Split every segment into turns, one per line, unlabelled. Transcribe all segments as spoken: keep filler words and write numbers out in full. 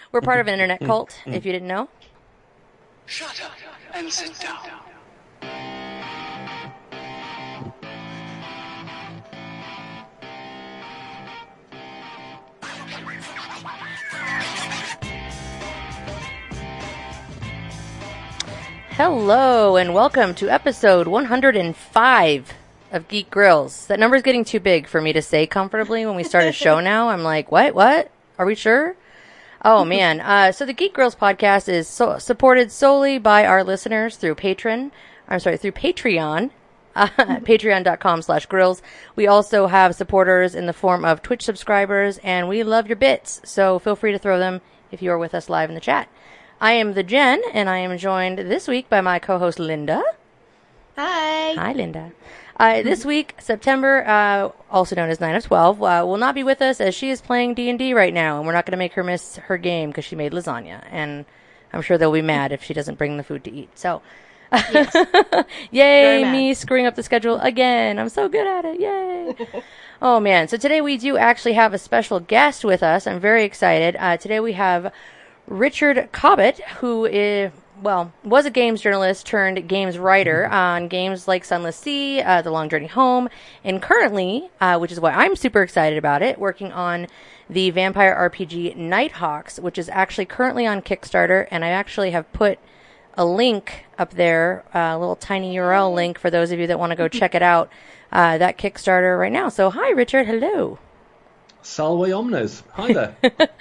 We're part of an internet cult, if you didn't know.
Shut up and sit down.
Hello, and welcome to episode one hundred five of Geek Grills. That number's getting too big for me to say comfortably when we start a show now. I'm like, what? What? Are we sure? Oh, man. Uh, so the Geek Grills podcast is so- supported solely by our listeners through Patreon. I'm sorry, through Patreon. Uh, Patreon.com slash grills. We also have supporters in the form of Twitch subscribers, and we love your bits. So feel free to throw them if you are with us live in the chat. I am the Jen, and I am joined this week by my co-host Linda.
Hi.
Hi, Linda. Uh, this week, September, uh, also known as nine of twelve, uh, will not be with us as she is playing D and D right now, and we're not going to make her miss her game because she made lasagna, and I'm sure they'll be mad if she doesn't bring the food to eat. So,
Yes.
yay, me screwing up the schedule again. I'm so good at it. Yay. Oh, man. So today we do actually have a special guest with us. I'm very excited. Uh, today we have Richard Cobbett, who is, well, was a games journalist turned games writer on games like Sunless Sea, uh, The Long Journey Home, and currently, uh, which is why I'm super excited about it, working on the vampire R P G Nighthawks, which is actually currently on Kickstarter, and I actually have put a link up there, a little tiny U R L link for those of you that want to go check it out, uh, that Kickstarter right now. So, hi, Richard. Hello.
Salve Omnes. Hi there.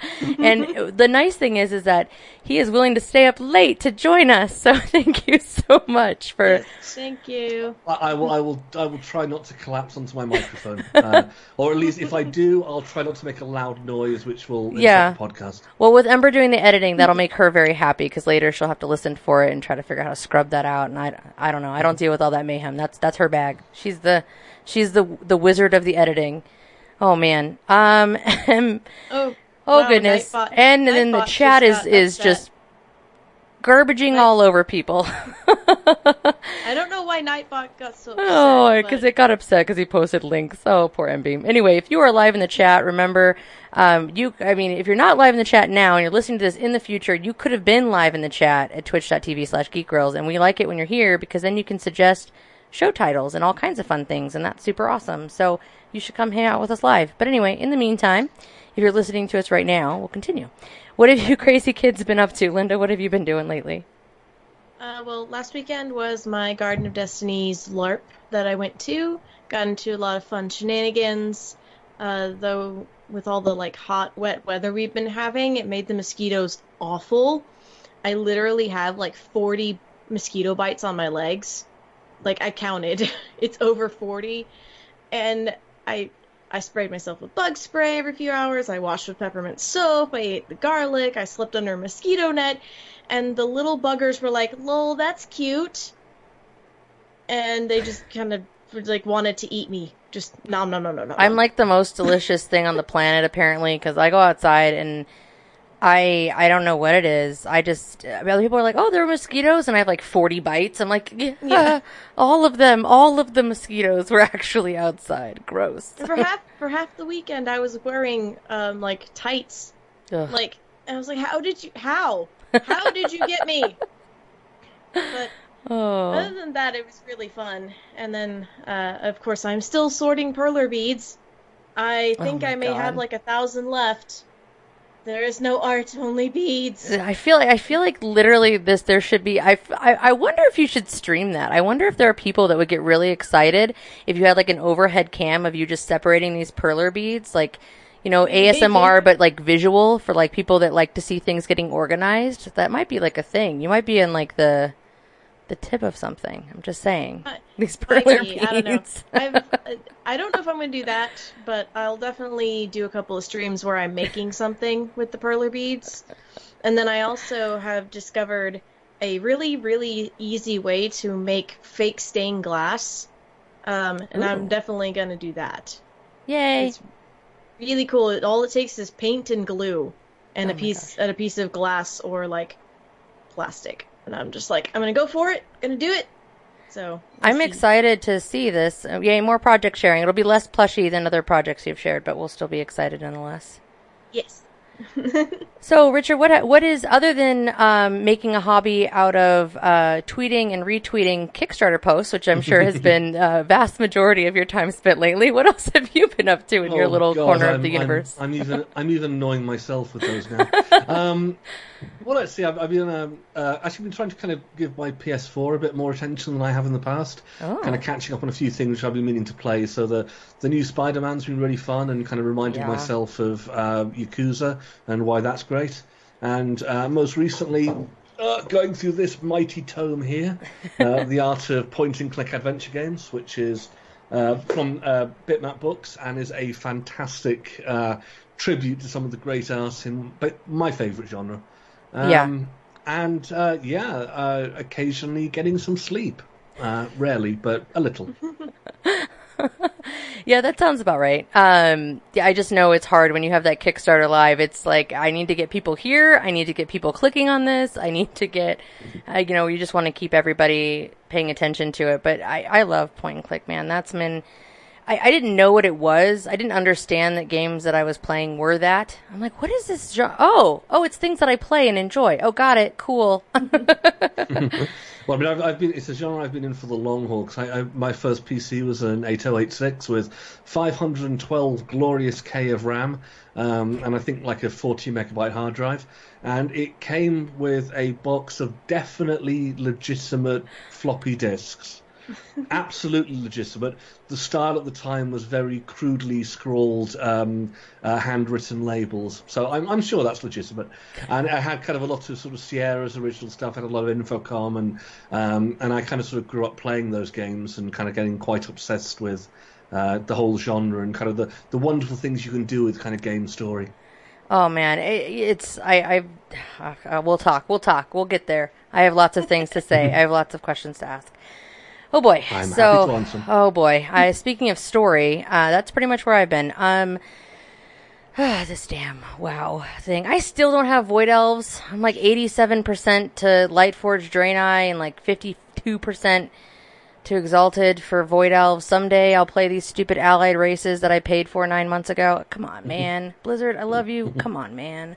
And the nice thing is, is that he is willing to stay up late to join us. So thank you so much for.
Yes, thank you.
I, I will. I will. I will try not to collapse onto my microphone, uh, or at least if I do, I'll try not to make a loud noise, which will
Yeah.
interrupt the podcast.
Well, with Ember doing the editing, that'll make her very happy because later she'll have to listen for it and try to figure out how to scrub that out. And I, I don't know. I don't deal with all that mayhem. That's that's her bag. She's the, she's the the wizard of the editing. Oh man. Um. oh. Oh
wow,
goodness.
Nightbot,
and then the
Nightbot
chat is
just
is
upset.
just garbaging
Night-
all over people.
I don't know why Nightbot got so upset.
Oh, because
but-
it got upset because he posted links. Oh, poor M-Beam. Anyway, if you are live in the chat, remember, um, you. I mean, if you're not live in the chat now and you're listening to this in the future, you could have been live in the chat at twitch.tv slash geekgrills, and we like it when you're here because then you can suggest show titles and all kinds of fun things, and that's super awesome. So you should come hang out with us live. But anyway, in the meantime, if you're listening to us right now, we'll continue. What have you crazy kids been up to? Linda, what have you been doing lately?
Uh, well, last weekend was my Garden of Destiny's LARP that I went to. Got into a lot of fun shenanigans. Uh, though with all the like hot, wet weather we've been having, it made the mosquitoes awful. I literally have like forty mosquito bites on my legs. Like I counted, it's over forty, and I I sprayed myself with bug spray every few hours. I washed with peppermint soap. I ate the garlic. I slept under a mosquito net. And the little buggers were like, lol, that's cute. And they just kind of like wanted to eat me. Just nom nom nom nom nom.
I'm like the most delicious thing on the planet, apparently, because I go outside and I I don't know what it is. I just, other people are like, oh, there are mosquitoes, and I have like forty bites. I'm like, yeah,
Yeah.
all of them, all of the mosquitoes were actually outside. Gross.
for half for half the weekend, I was wearing um like tights.
Ugh.
Like I was like, how did you? How? How did you get me? But
Oh.
other than that, it was really fun. And then, uh, of course, I'm still sorting perler beads. I
Oh
think
my
I may
God.
have like a thousand left. There is no art, only beads.
I feel like I feel like literally this. There should be. I, I I wonder if you should stream that. I wonder if there are people that would get really excited if you had like an overhead cam of you just separating these perler beads, like, you know, A S M R, but like visual for like people that like to see things getting organized. That might be like a thing. You might be in like the the tip of something. I'm just saying.
Uh,
These
Might
perler
be,
beads.
I don't know. I've, I don't know if I'm going to do that, but I'll definitely do a couple of streams where I'm making something with the perler beads. And then I also have discovered a really, really easy way to make fake stained glass. Um, and
Ooh.
I'm definitely going to do that.
Yay.
It's really cool. It, all it takes is paint and glue and
Oh
a
my
piece
gosh.
and a piece of glass or like plastic. And I'm just like, I'm going to go for it. Going to do it. So we'll
I'm
see.
excited to see this. Uh, Yay, more project sharing. It'll be less plushy than other projects you've shared, but we'll still be excited nonetheless.
Yes.
So, Richard, what what is, other than um, making a hobby out of uh, tweeting and retweeting Kickstarter posts, which I'm sure has been a vast majority of your time spent lately, what else have you been up to in
oh,
your little
God,
corner
I'm,
of the universe?
I'm, I'm even I'm even annoying myself with those now. um, well, let's see. I've, I've been um, uh, actually been trying to kind of give my P S four a bit more attention than I have in the past.
Oh.
Kind of catching up on a few things which I've been meaning to play. So the the new Spider-Man's been really fun, and kind of reminding
Yeah.
myself of uh, Yakuza and why that's great. And uh, most recently, uh, going through this mighty tome here, uh, The Art of Point-and-Click Adventure Games, which is uh, from uh, Bitmap Books and is a fantastic uh, tribute to some of the great art in my favourite genre. Um,
Yeah.
And, uh, yeah, uh, occasionally getting some sleep. Uh, rarely, but a little.
Yeah, that sounds about right. Um, yeah, I just know it's hard when you have that Kickstarter live. It's like, I need to get people here. I need to get people clicking on this. I need to get, uh, you know, you just want to keep everybody paying attention to it. But I, I love point and click, man. That's been, I, I didn't know what it was. I didn't understand that games that I was playing were that. I'm like, what is this? Jo- oh, oh, it's things that I play and enjoy. Oh, got it. Cool.
Well, I mean, I've, I've been, it's a genre I've been in for the long haul, because I, I, my first P C was an eight oh eight six with five hundred twelve glorious K of RAM, um, and I think like a forty megabyte hard drive, and it came with a box of definitely legitimate floppy disks. Absolutely legitimate. The style at the time was very crudely scrawled, um, uh, handwritten labels. So I'm, I'm sure that's legitimate. And I had kind of a lot of sort of Sierra's original stuff. I had a lot of Infocom, and um, and I kind of sort of grew up playing those games and kind of getting quite obsessed with uh, the whole genre and kind of the, the wonderful things you can do with kind of game story.
Oh man, it, it's I I uh, we'll talk, we'll talk, we'll get there. I have lots of things to say. I have lots of questions to ask. Oh boy.
I'm
so,
happy to answer.
Oh boy. I, speaking of story, uh, that's pretty much where I've been. Um, this damn WoW thing. I still don't have Void Elves. I'm like eighty-seven percent to Lightforged Draenei and like fifty-two percent to Exalted for Void Elves. Someday I'll play these stupid allied races that I paid for nine months ago. Come on, man. Blizzard, I love you. Come on, man.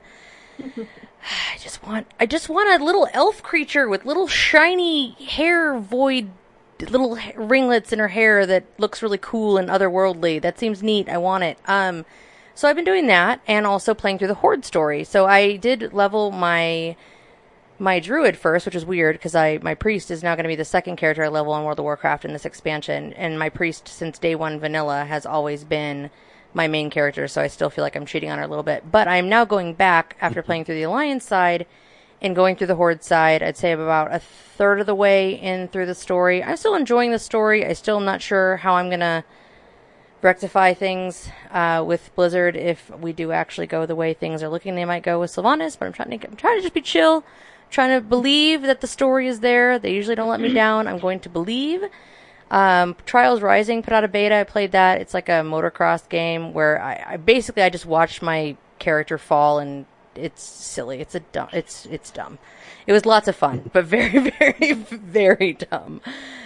I just want, I just want a little elf creature with little shiny hair void little ringlets in her hair that looks really cool and otherworldly. That seems neat. I want it. Um, so I've been doing that and also playing through the Horde story. So I did level my my druid first, which is weird because I my priest is now going to be the second character I level in World of Warcraft in this expansion. And my priest since day one vanilla has always been my main character, so I still feel like I'm cheating on her a little bit. But I'm now going back after playing through the Alliance side and going through the Horde side. I'd say I'm about a third of the way in through the story. I'm still enjoying the story. I still am not sure how I'm going to rectify things uh, with Blizzard if we do actually go the way things are looking they might go with Sylvanas, but I'm trying to, I'm trying to just be chill, I'm trying to believe that the story is there. They usually don't let me down. I'm going to believe. Um, Trials Rising put out a beta. I played that. It's like a motocross game where I, I basically I just watched my character fall, and it's silly. It's a dumb. It's it's dumb. It was lots of fun, but very very very dumb.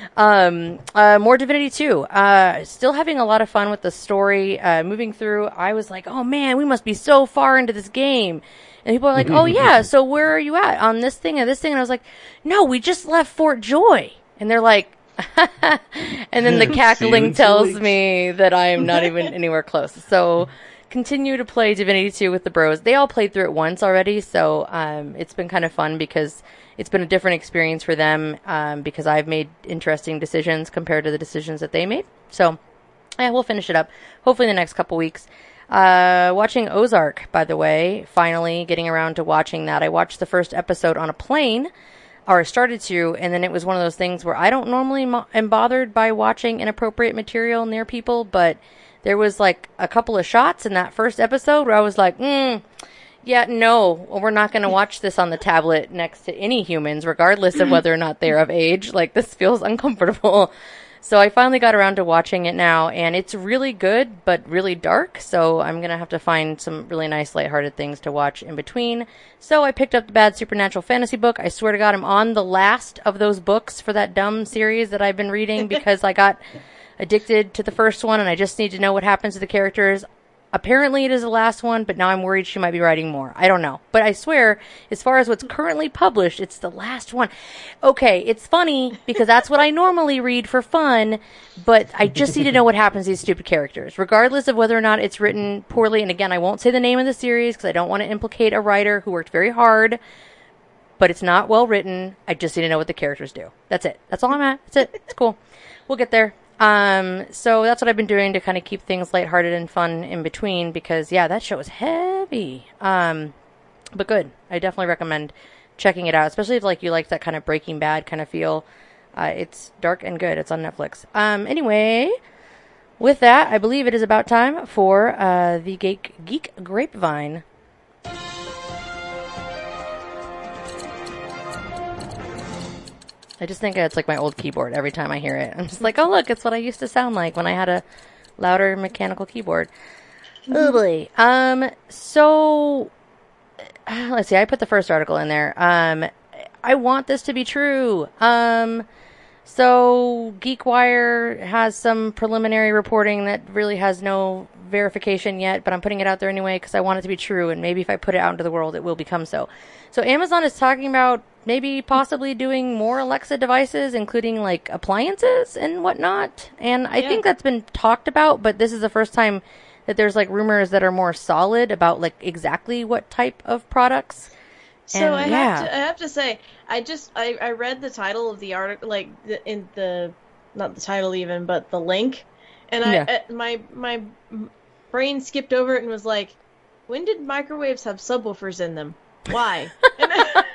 Um, uh, more Divinity two. Uh, still having a lot of fun with the story. Uh, moving through, I was like, oh man, we must be so far into this game. And people are like, oh yeah, so where are you at on this thing and this thing? And I was like, no, we just left Fort Joy. And they're like, and then the cackling tells me that I am not even anywhere close. So continue to play Divinity two with the bros. They all played through it once already, so um, it's been kind of fun because it's been a different experience for them um, because I've made interesting decisions compared to the decisions that they made. So yeah, we'll finish it up hopefully in the next couple weeks. Uh, watching Ozark, by the way, finally getting around to watching that. I watched the first episode on a plane, or started to, and then it was one of those things where I don't normally mo- am bothered by watching inappropriate material near people, but there was like a couple of shots in that first episode where I was like, mm, yeah, no, we're not going to watch this on the tablet next to any humans, regardless of whether or not they're of age. Like, this feels uncomfortable. So I finally got around to watching it now, and it's really good, but really dark, so I'm going to have to find some really nice lighthearted things to watch in between. So I picked up the Bad Supernatural Fantasy book. I swear to God, I'm on the last of those books for that dumb series that I've been reading because I got addicted to the first one, and I just need to know what happens to the characters. apparently it is the last one, but now I'm worried she might be writing more. I don't know. But I swear, as far as what's currently published, it's the last one. Okay, it's funny because that's what I normally read for fun, but I just need to know what happens to these stupid characters, regardless of whether or not it's written poorly. And again, I won't say the name of the series because I don't want to implicate a writer who worked very hard, but it's not well written. I just need to know what the characters do. That's it. That's all I'm at. That's it. It's cool. We'll get there. Um, so that's what I've been doing to kind of keep things lighthearted and fun in between because, yeah, that show is heavy. Um, but good. I definitely recommend checking it out, especially if, like, you like that kind of Breaking Bad kind of feel. Uh, it's dark and good. It's on Netflix. Um, anyway, with that, I believe it is about time for, uh, the Geek, Geek Grapevine. I just think it's like my old keyboard every time I hear it. I'm just like, oh, look, it's what I used to sound like when I had a louder mechanical keyboard. Mm-hmm. Oh, boy. Um, so, let's see. I put the first article in there. Um, I want this to be true. Um, so, GeekWire has some preliminary reporting that really has no verification yet, but I'm putting it out there anyway because I want it to be true, and maybe if I put it out into the world, it will become so. So, Amazon is talking about maybe possibly doing more Alexa devices, including like appliances and whatnot. And I yeah. think that's been talked about, but this is the first time that there's like rumors that are more solid about like exactly what type of products.
So
and,
I
yeah.
have to, I have to say, I just, I, I read the title of the article, like the, in the, not the title even, but the link. And I,
yeah.
uh, my, my brain skipped over it and was like, when did microwaves have subwoofers in them? Why? And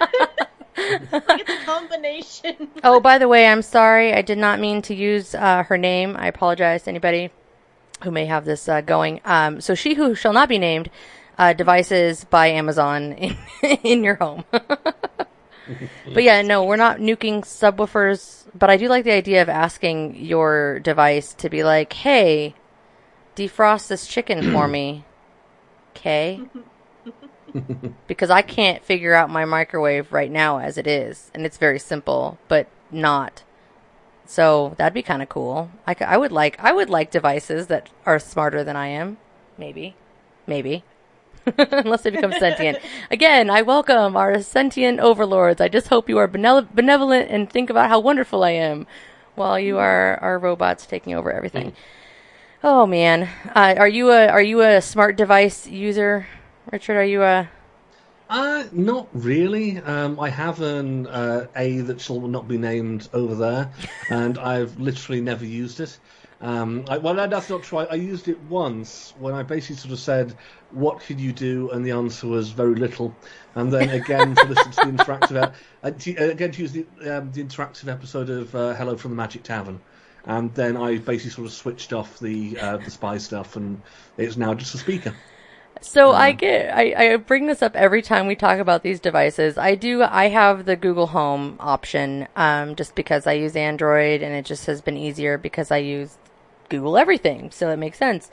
like it's a combination.
Oh, by the way, I'm sorry. I did not mean to use uh, her name. I apologize to anybody who may have this uh, going. Um, so she who shall not be named, uh, devices by Amazon in, in your home. But yeah, no, we're not nuking subwoofers. But I do like the idea of asking your device to be like, hey, defrost this chicken for me. Okay. Because I can't figure out my microwave right now as it is. And it's very simple, but not. So that'd be kind of cool. I, I would like I would like devices that are smarter than I am. Maybe. Maybe. Unless they become sentient. Again, I welcome our sentient overlords. I just hope you are benevolent, benevolent and think about how wonderful I am while you are our robots taking over everything. Mm. Oh, man. Uh, are you a are you a smart device user? Richard, are you a...
Uh, not really. Um, I have an uh, A that shall not be named over there, and I've literally never used it. Um, I, well, that's not true. I, I used it once when I basically sort of said, what could you do? And the answer was very little. And then again, to listen to the interactive... Uh, to, uh, again, to use the, um, the interactive episode of uh, Hello from the Magic Tavern. And then I basically sort of switched off the uh, the spy stuff, and it's now just a speaker.
So um, I get, I, I bring this up every time we talk about these devices. I do, I have the Google Home option, um, just because I use Android and it just has been easier because I use Google everything. So it makes sense.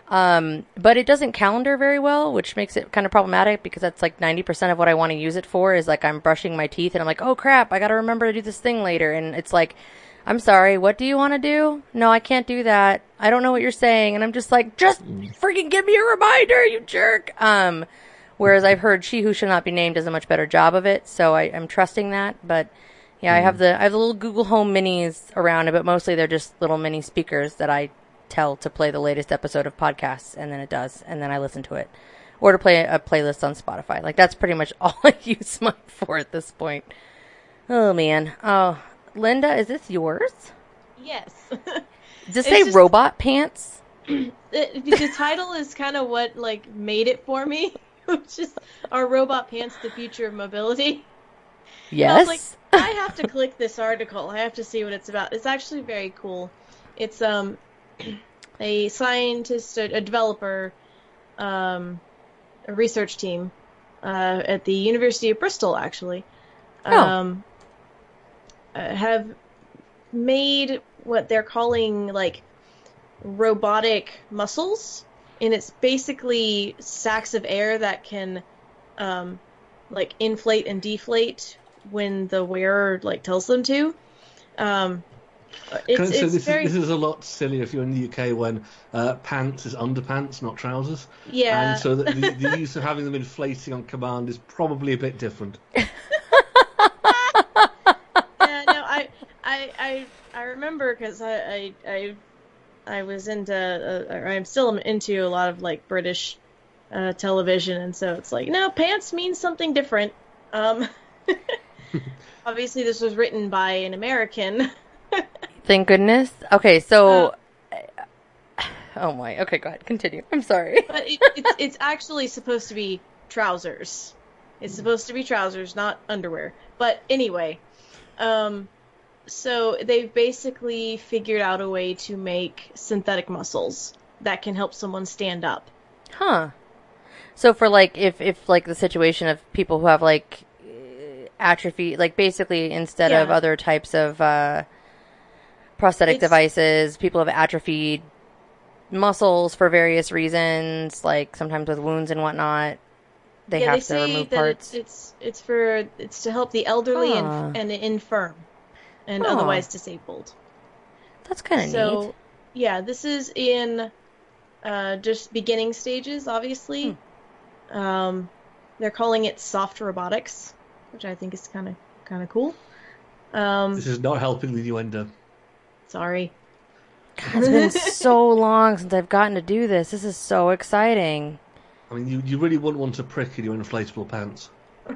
Um, but it doesn't calendar very well, which makes it kind of problematic because that's like ninety percent of what I want to use it for is like I'm brushing my teeth and I'm like, oh crap, I got to remember to do this thing later. And it's like, I'm sorry, what do you want to do? No, I can't do that. I don't know what you're saying. And I'm just like, just freaking give me a reminder, you jerk. Um, whereas I've heard She Who Shall Not Be Named does a much better job of it. So I, I'm trusting that. But yeah, mm. I have the I have the little Google Home minis around it, but mostly they're just little mini speakers that I tell to play the latest episode of podcasts. And then it does. And then I listen to it. Or to play a playlist on Spotify. Like that's pretty much all I use mine for at this point. Oh, man. Oh, Linda, is this yours?
Yes.
Does it say just, robot pants?
It, the title is kind of what like made it for me, which is Are Robot Pants the Future of Mobility?
Yes.
And I was like, I have to click this article. I have to see what it's about. It's actually very cool. It's um a scientist, a, a developer, um, a research team uh, at the University of Bristol, actually.
Oh.
Um, uh, have made what they're calling like robotic muscles, and it's basically sacks of air that can um, like inflate and deflate when the wearer like tells them to. Um, It's,
Can I say
it's
this,
very...
is, this is a lot sillier if you're in the U K when uh, pants is underpants, not trousers.
Yeah.
And so the, the, the use of having them inflating on command is probably a bit different.
Yeah, no, I, I, I, I remember because I, I, I, I was into, uh, or I'm still into a lot of like British uh, television, and so it's like, no, pants means something different. Um, obviously, this was written by an American.
Thank goodness. Okay, so. Uh, oh my. Okay, go ahead. Continue. I'm sorry.
But it, it's, it's actually supposed to be trousers. It's supposed to be trousers, not underwear. But anyway, um, so they've basically figured out a way to make synthetic muscles that can help someone stand up.
Huh. So for like, if, if like the situation of people who have like atrophy, like basically instead
Yeah.
of other types of, uh, prosthetic
It's-
devices, people have atrophied muscles for various reasons, like sometimes with wounds and whatnot. They
yeah,
have
they
to
say
remove
that
parts.
It's, it's it's for it's to help the elderly
Huh.
and and the infirm and
Huh.
otherwise disabled.
That's kind of
So
neat.
yeah, this is in uh, just beginning stages, obviously.
Hmm.
Um, they're calling it soft robotics, which I think is kind of kind of cool. Um,
This is not helping the innuendo.
sorry.
God, it's been so long since I've gotten to do this. This is so exciting.
I mean, you, you really wouldn't want to prick in your inflatable pants.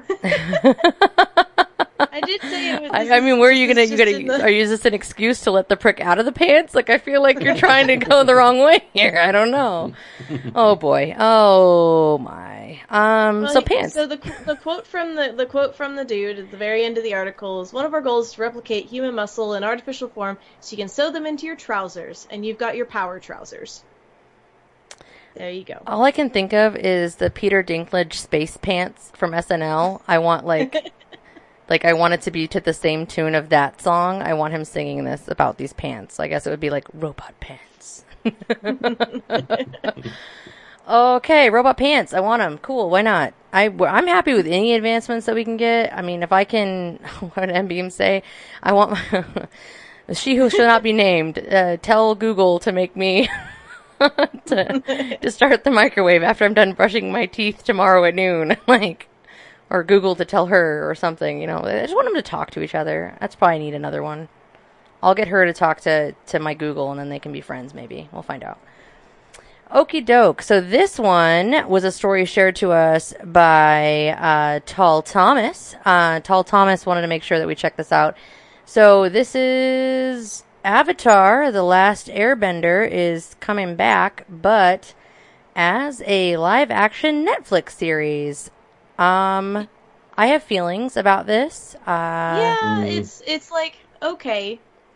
I did say it was.
I, I mean, where are you gonna? You gonna? Are you just an excuse to let the prick out of the pants? Like, I feel like you're trying to go the wrong way here. I don't know. Oh boy. Oh my. Um.
Well,
so
he-
pants.
So the the quote from the the quote from the dude at the very end of the article is, "One of our goals is to replicate human muscle in artificial form, so you can sew them into your trousers, and you've got your power trousers." There you go.
All I can think of is the Peter Dinklage space pants from S N L. I want like, like I want it to be to the same tune of that song. I want him singing this about these pants. I guess it would be like robot pants. Okay, robot pants. I want them. Cool. Why not? I, I'm happy with any advancements that we can get. I mean, if I can, what did M B M say? I want my, she who shall not be named. Uh, tell Google to make me to, to start the microwave after I'm done brushing my teeth tomorrow at noon. Like, or Google to tell her or something. You know, I just want them to talk to each other. That's probably need another one. I'll get her to talk to, to my Google, and then they can be friends, maybe. We'll find out. Okie doke. So this one was a story shared to us by uh, Tall Thomas. Uh, Tall Thomas wanted to make sure that we check this out. So this is Avatar, The Last Airbender is coming back, but as a live-action Netflix series. Um, I have feelings about this. Uh,
Yeah,
Mm.
it's it's like, okay,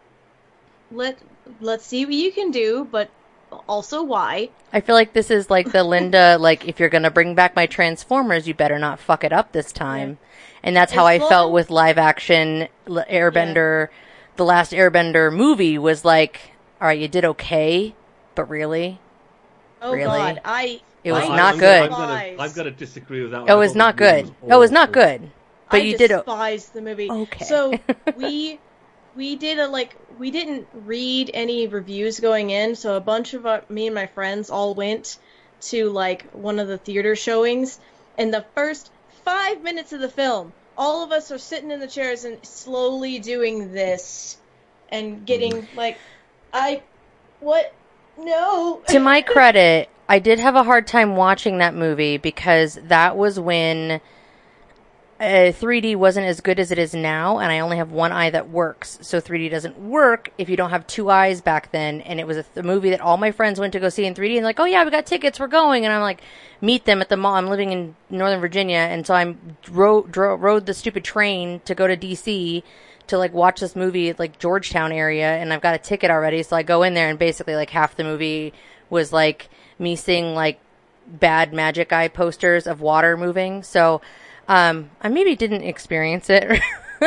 let let's see what you can do, but also why?
I feel like this is like the Linda, like, if you're going to bring back my Transformers, you better not fuck it up this time.
Yeah.
And that's how
As
I
long-
felt with live action L- Airbender. The last Airbender movie was like, all right, you did okay, but really?
Oh
Really?
God, I
It was
I
not
I'm
good.
Gonna, I'm
despise-
gonna, I've got to disagree with that one.
Oh,
I
it was
thought
not
the movie
good.
was
Oh, it was not
awful.
good. But
I
you did. o-
despise the movie.
Okay.
So we we did a like we didn't read any reviews going in, so a bunch of our, me and my friends all went to like one of the theater showings, and the first five minutes of the film, all of us are sitting in the chairs and slowly doing this and getting like, I what no.
To my credit, I did have a hard time watching that movie because that was when uh, three D wasn't as good as it is now, and I only have one eye that works. So three D doesn't work if you don't have two eyes back then. And it was a, th- a movie that all my friends went to go see in three D, and like, oh yeah, we got tickets, we're going. And I'm like, meet them at the mall. I'm living in Northern Virginia, and so I rode, dro- rode the stupid train to go to D C to like watch this movie at like Georgetown area, and I've got a ticket already. So I go in there, and basically like half the movie was like me seeing like bad magic eye posters of water moving. So um, I maybe didn't experience it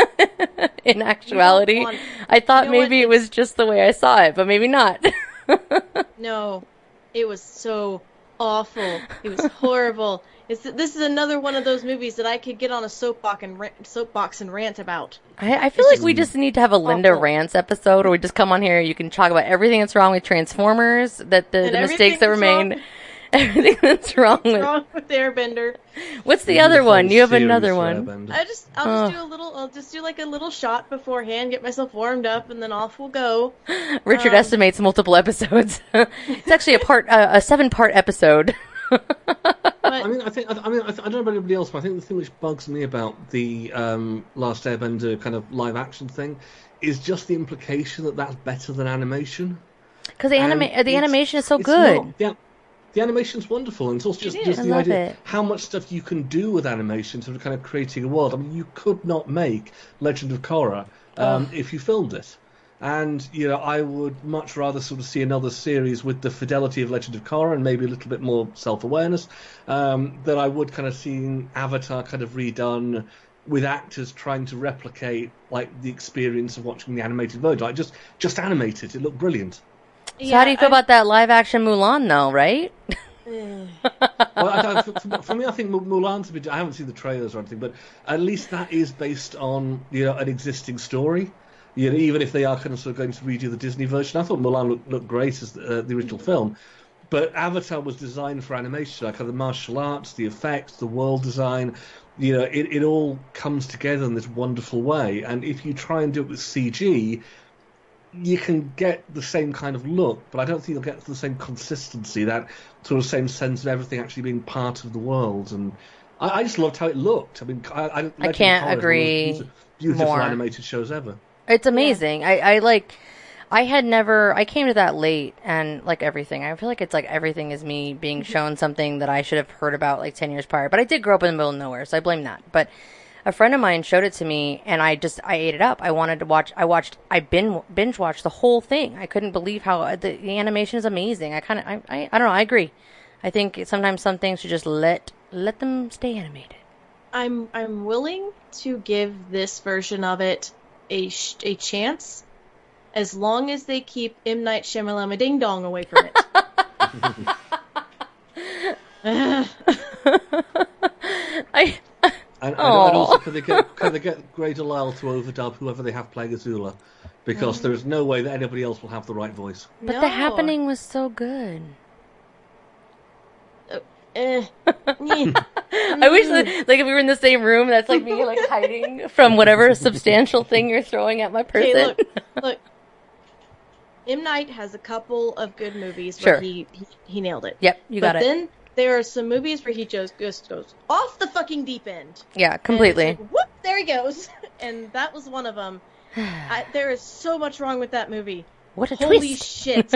in actuality.
want-
I thought
you know
maybe
what?
it was just the way I saw it, but maybe not.
No, it was so awful. It was horrible. It's, this is another one of those movies that I could get on a soapbox and rant, soapbox and rant about.
I, I feel
It's
like
just
we just need to have a Linda
awful.
Rants episode, where we just come on here. You can talk about everything that's wrong with Transformers, that the,
And
the mistakes that were
everything
made,
that's
everything that's wrong
What's
with.
wrong with Airbender?
What's the
We need
other
a
one?
whole
You have
series
another
for
one.
Airbender.
I just, I'll just
Oh.
do a little, I'll just do like a little shot beforehand, get myself warmed up, and then off we'll go.
Richard
Um,
estimates multiple episodes. It's actually a part, uh, a seven-part episode.
I mean, I think I, I mean I, th- I don't know about anybody else, but I think the thing which bugs me about the um, Last Airbender kind of live action thing is just the implication that that's better than animation.
Because the,
And
anima- the
it's-
animation is so
it's
good.
not. The, the animation's wonderful, and it's also just,
It
just
is.
the
I love
idea
it.
how much stuff you can do with animation, sort of kind of creating a world. I mean, you could not make Legend of Korra um, if you filmed it. And, you know, I would much rather sort of see another series with the fidelity of Legend of Korra and maybe a little bit more self-awareness um, than I would kind of seeing Avatar kind of redone with actors trying to replicate, like, the experience of watching the animated version. Like, just, just animate it. It looked brilliant.
So how do you feel about that live-action Mulan, though, right?
about?
Well, I, I, for, for me, I think Mulan's a bit... I haven't seen the trailers or anything, but at least that is based on, you know, an existing story. You know, even if they are kind of sort of going to redo the Disney version. I thought Mulan looked, looked great as the, uh, the original film, but Avatar was designed for animation, like the martial arts, the effects, the world design. You know, it, it all comes together in this wonderful way. And if you try and do it with C G, you can get the same kind of look, but I don't think you'll get the same consistency, that sort of same sense of everything actually being part of the world. And I, I just loved how it looked. I mean, I, I, Legend of
can't
Korra is one of the
agree
beautiful, beautiful
more.
animated shows ever.
It's amazing. I, I like. I had never. I came to that late, and like everything, I feel like it's like everything is me being shown something that I should have heard about like ten years prior. But I did grow up in the middle of nowhere, so I blame that. But a friend of mine showed it to me, and I just I ate it up. I wanted to watch. I watched. I bin, binge watched the whole thing. I couldn't believe how the, the animation is amazing. I kind of. I, I. I don't know. I agree. I think sometimes some things should just let let them stay animated.
I'm I'm willing to give this version of it a sh- a chance, as long as they keep M. Night Shyamalan Ding Dong away from it.
I.
And, and, and
Aw.
also, can they get can they get Grey DeLisle to overdub whoever they have playing Azula? Because there is no way that anybody else will have the right voice.
But
No.
the happening was so good.
Eh. Mm.
I wish, that, like, if we were in the same room, that's like me, like, hiding from whatever substantial thing you're throwing at my person.
Okay, look, look. M. Night has a couple of good movies
Sure.
where he, he he nailed it.
Yep, you got
but
it.
then there are some movies where he just just goes off the fucking deep end.
Yeah,
And
completely.
it's like, whoop, there he goes. And that was one of them. I, there is so much wrong with that movie.
What a
Holy
twist.
shit.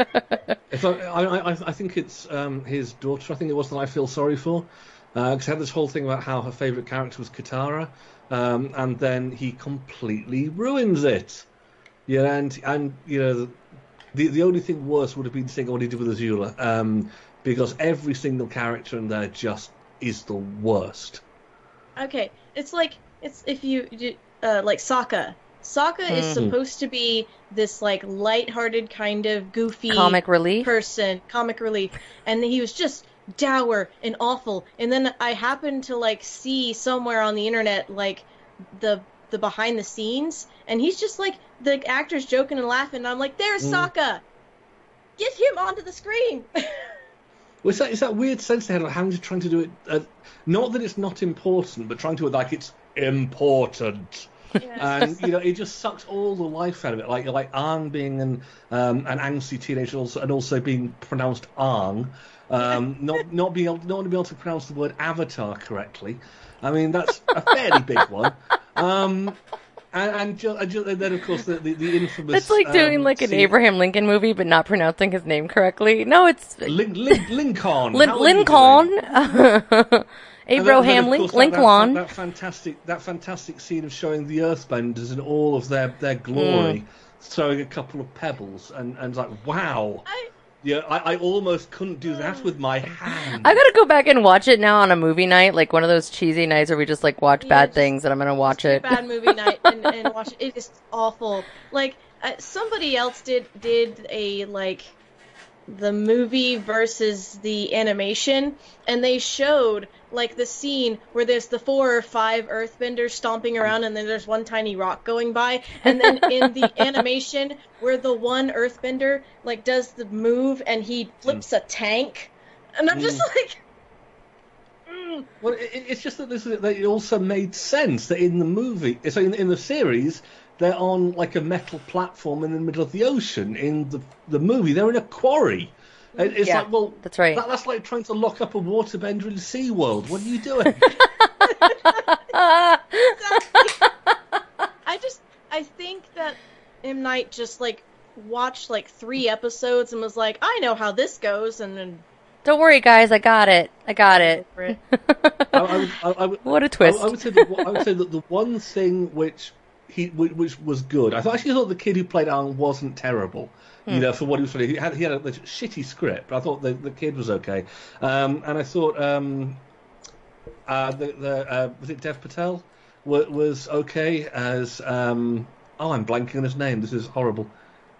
If I, I, I, I think it's um, his daughter. I think it was that I feel sorry for, because I had this whole thing about how her favourite character was Katara, um, and then he completely ruins it. Yeah, and and you know, the the only thing worse would have been seeing what he did with Azula, um, because every single character in there just is the worst.
Okay, it's like it's if you you- uh, like Sokka. Sokka is
Mhm.
supposed to be this like lighthearted kind of goofy
Comic relief.
person, comic relief, and he was just dour and awful. And then I happened to like see somewhere on the internet like the the behind the scenes, and he's just like the actors joking and laughing. And I'm like, "There's
Mm.
Sokka, get him onto the screen."
Well, it's that, it's that weird sense they had of having to trying to do it. Uh, not that it's not important, but trying to do it like it's important. And you know, it just sucks all the life out of it. Like like Aang being an um, an angsty teenager, also, and also being pronounced Aang, um, not not being able, not being able to pronounce the word Avatar correctly. I mean, that's a fairly big one. Um, and and, ju- and, ju- and then of course the the, the infamous.
It's like doing
um,
like an
scene-
Abraham Lincoln movie, but not pronouncing his name correctly. No, it's
Lin- Lin- Lincoln.
Lin-
How are you
Lincoln.
doing? And then-
Abraham
then, of
Link-
course, that- that,
Lincoln.
that, that fantastic, that fantastic scene of showing the Earthbenders in all of their, their glory, throwing a couple of pebbles, and and like, wow,
I,
yeah, I, I almost couldn't do that with my hand.
I gotta go back and watch it now on a movie night, like one of those cheesy nights where we just like watch
Yeah,
bad
just-
things, and I'm gonna watch it.
bad movie night and, and watch it. It is awful. Like uh, somebody else did did a like the movie versus the animation, and they showed like the scene where there's the four or five earthbenders stomping around and then there's one tiny rock going by, and then in the animation where the one earthbender like does the move and he flips a tank, and I'm just like mm.
Well, it, it's just that, this, that it also made sense that in the movie, so in, in the series, they're on like a metal platform in the middle of the ocean. In the the movie, they're in a quarry. It's
yeah,
like, well,
that's right.
That, that's like trying to lock up a waterbender in SeaWorld. What are you doing?
I just, I think that M. Night just like watched like three episodes and was like, I know how this goes, and then.
Don't worry, guys. I got it. I got it.
I, I would, I, I would,
what a twist!
I, I would say that, I would say that the one thing which he which was good. I thought actually thought the kid who played Alan wasn't terrible. Hmm. You know, for what he was doing, he had he had a, a shitty script, but I thought the the kid was okay. Um, and I thought um, uh, the the uh, was it Dev Patel was, was okay as um, oh I'm blanking on his name. This is horrible.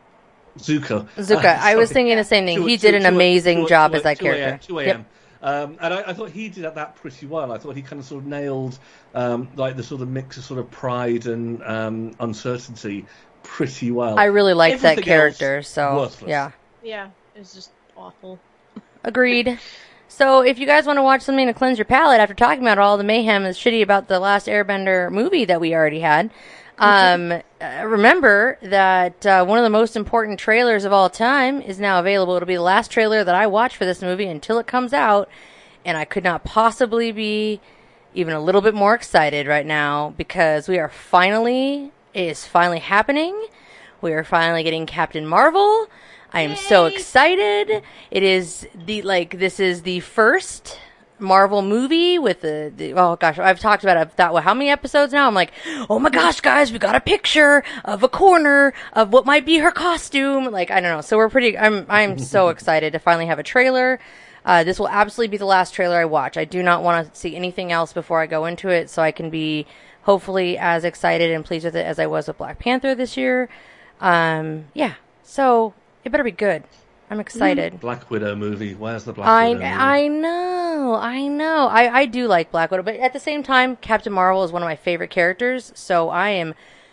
Zuko.
Zuko. Uh, I was thinking the same thing. He did an amazing job as that character.
two A M Um, and I, I thought he did that pretty well. I thought he kind of sort of nailed um, like the sort of mix of sort of pride and um, uncertainty pretty well.
I really liked that character. So
worthless.
yeah,
yeah, it was just awful.
Agreed. So if you guys want to watch something to cleanse your palate after talking about all the mayhem and shitty about the last Airbender movie that we already had, um, uh, remember that uh, one of the most important trailers of all time is now available. It'll be the last trailer that I watch for this movie until it comes out, and I could not possibly be even a little bit more excited right now because we are finally, it is finally happening. We are finally getting Captain Marvel. I am Yay. so excited. It is the, like, this is the first Marvel movie with the, the oh gosh, I've talked about it. I've thought, well, how many episodes now? I'm like, oh my gosh, guys, we got a picture of a corner of what might be her costume. Like, I don't know. So we're pretty, I'm, I'm so excited to finally have a trailer. Uh, this will absolutely be the last trailer I watch. I do not want to see anything else before I go into it, so I can be hopefully as excited and pleased with it as I was with Black Panther this year. Um, yeah. So it better be good. I'm excited.
Black Widow movie. Where's the Black
I,
Widow movie?
I know. I know. I, I do like Black Widow, but at the same time, Captain Marvel is one of my favorite characters, so I am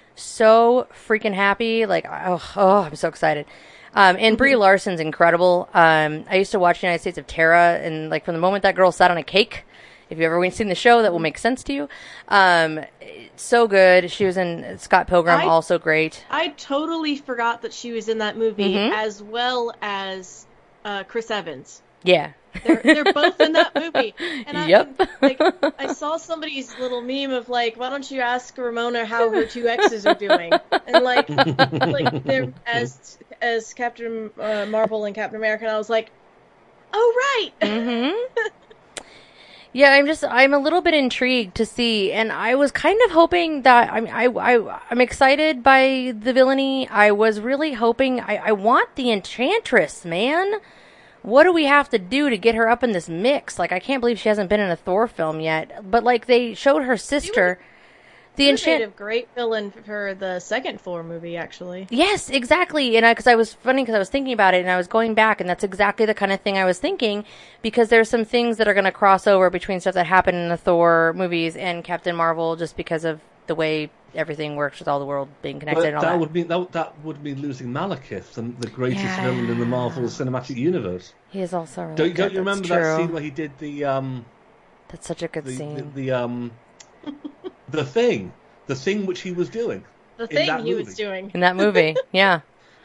so freaking happy. Like, oh, oh I'm so excited. Um, and Brie Larson's incredible. Um, I used to watch United States of Terra, and like from the moment that girl sat on a cake, if you've ever seen the show, that will make sense to you. Um, so good. She was in Scott Pilgrim, I, also great.
I totally forgot that she was in that movie, mm-hmm. as well as uh, Chris Evans.
Yeah.
They're, they're both in that movie. And I,
yep.
like, I saw somebody's little meme of like, why don't you ask Ramona how her two exes are doing? And like, like they're as as Captain uh, Marvel and Captain America, and I was like, oh right.
Mm-hmm. Yeah, I'm just, I'm a little bit intrigued to see, and I was kind of hoping that, I mean, I, I, I'm excited by the villainy. I was really hoping, I, I want the Enchantress, man. What do we have to do to get her up in this mix? Like, I can't believe she hasn't been in a Thor film yet, but like, they showed her sister.
The Enchant- a great villain for the second Thor movie, actually.
Yes, exactly. And I, because I was funny because I was thinking about it and I was going back, and that's exactly the kind of thing I was thinking, because there's some things that are going to cross over between stuff that happened in the Thor movies and Captain Marvel, just because of the way everything works with all the world being connected
but
and all
that.
that.
Would mean, that that would mean losing Malekith, the, the greatest
yeah.
villain in the Marvel Cinematic Universe.
He is also really
don't,
good.
don't you remember
that's
that
true.
scene where he did the um?
That's such a good
the,
scene.
The, the um, the thing. The thing which he was doing.
The thing he
movie.
was doing.
In that movie, yeah.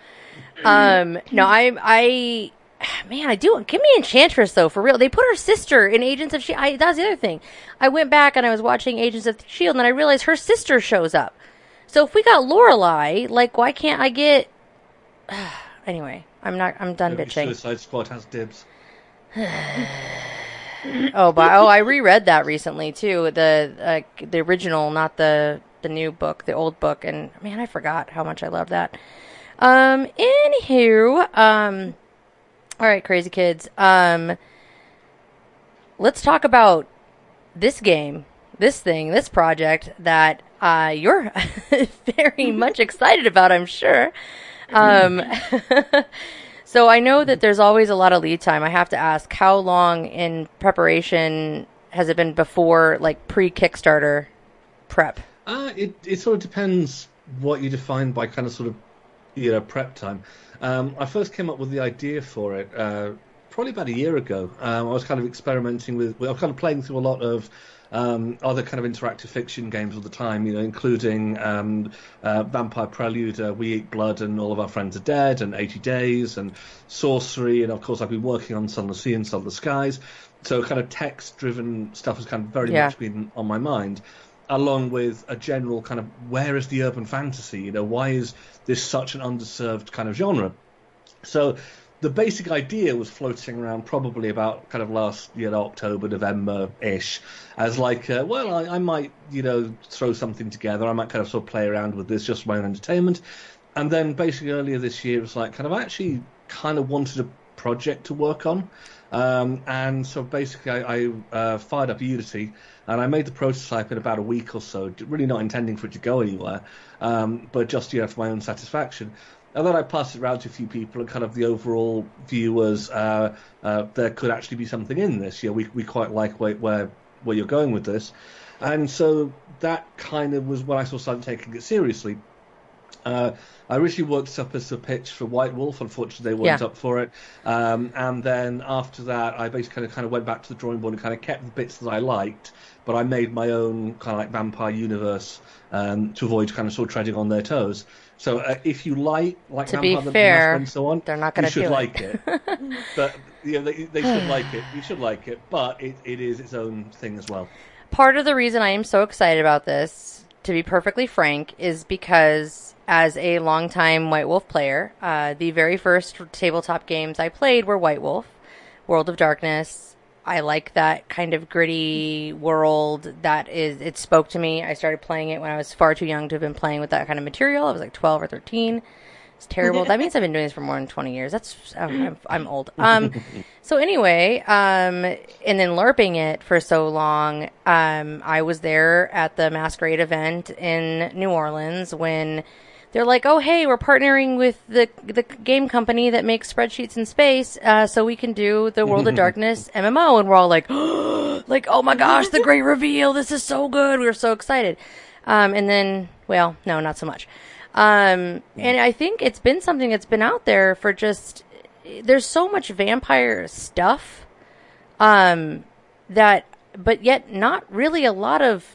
Um, no, I, I, man, I do, give me Enchantress, though, for real. They put her sister in Agents of S H I E L D. That was the other thing. I went back and I was watching Agents of S H I E L D, and I realized her sister shows up. So if we got Lorelei, like, why can't I get... Anyway, I'm not, I'm done
Every
bitching.
Suicide Squad has dibs.
oh, but, oh, I reread that recently, too. The, uh, the original, not the... the new book, the old book, and man, I forgot how much I love that. Um, anywho, um, all right, crazy kids. Um, let's talk about this game, this thing, this project that uh, you're very much excited about, I'm sure. Um, So I know that there's always a lot of lead time. I have to ask, how long in preparation has it been before, like, pre-Kickstarter prep?
Uh, it, it sort of depends what you define by kind of sort of, you know, prep time. Um, I first came up with the idea for it uh, probably about a year ago. Um, I was kind of experimenting with, I was kind of playing through a lot of um, other kind of interactive fiction games all the time, you know, including um, uh, Vampire Prelude, uh, We Eat Blood, and All of Our Friends Are Dead, and eighty days, and Sorcery, and of course I've been working on Sun of the Sea and Sun of the Skies. So kind of text-driven stuff has kind of very
yeah.
much been on my mind, along with a general kind of, where is the urban fantasy? You know, why is this such an underserved kind of genre? So the basic idea was floating around probably about kind of last, you know, October, November-ish, as like, uh, well, I, I might, you know, throw something together. I might kind of sort of play around with this just for my own entertainment. And then basically earlier this year, it was like, kind of actually kind of wanted a project to work on. Um, and so basically I, I uh, fired up Unity, and I made the prototype in about a week or so, really not intending for it to go anywhere, um, but just, you know, for my own satisfaction. And then I passed it around to a few people, and kind of the overall view was uh, uh, there could actually be something in this. You know, we we quite like where, where where you're going with this. And so that kind of was when I sort of started taking it seriously. Uh, I originally worked up as a pitch for White Wolf. Unfortunately, they weren't
yeah.
up for it. Um, and then after that, I basically kind of, kind of went back to the drawing board and kind of kept the bits that I liked, but I made my own kind of like vampire universe um, to avoid kind of sort of treading on their toes. So uh, if you like, like
to
Vampire
be fair,
and so on,
they're not going
to
do
should
it.
like it. But you know, they, they should like it. You should like it, but it, it is its own thing as well.
Part of the reason I am so excited about this, to be perfectly frank, is because as a longtime White Wolf player, uh, the very first tabletop games I played were White Wolf, World of Darkness. I like that kind of gritty world. That is, it spoke to me. I started playing it when I was far too young to have been playing with that kind of material. I was like twelve or thirteen. It's terrible. That means I've been doing this for more than twenty years. That's I'm, I'm, I'm old. Um, so anyway, um, and then LARPing it for so long, um, I was there at the Masquerade event in New Orleans when they're like, "Oh, hey, we're partnering with the the game company that makes spreadsheets in space, uh, so we can do the World of Darkness M M O." And we're all like, "Like, oh my gosh, the great reveal! This is so good!" We were so excited. Um, and then, well, no, not so much. Um, and I think it's been something that's been out there for just, there's so much vampire stuff, um, that, but yet not really a lot of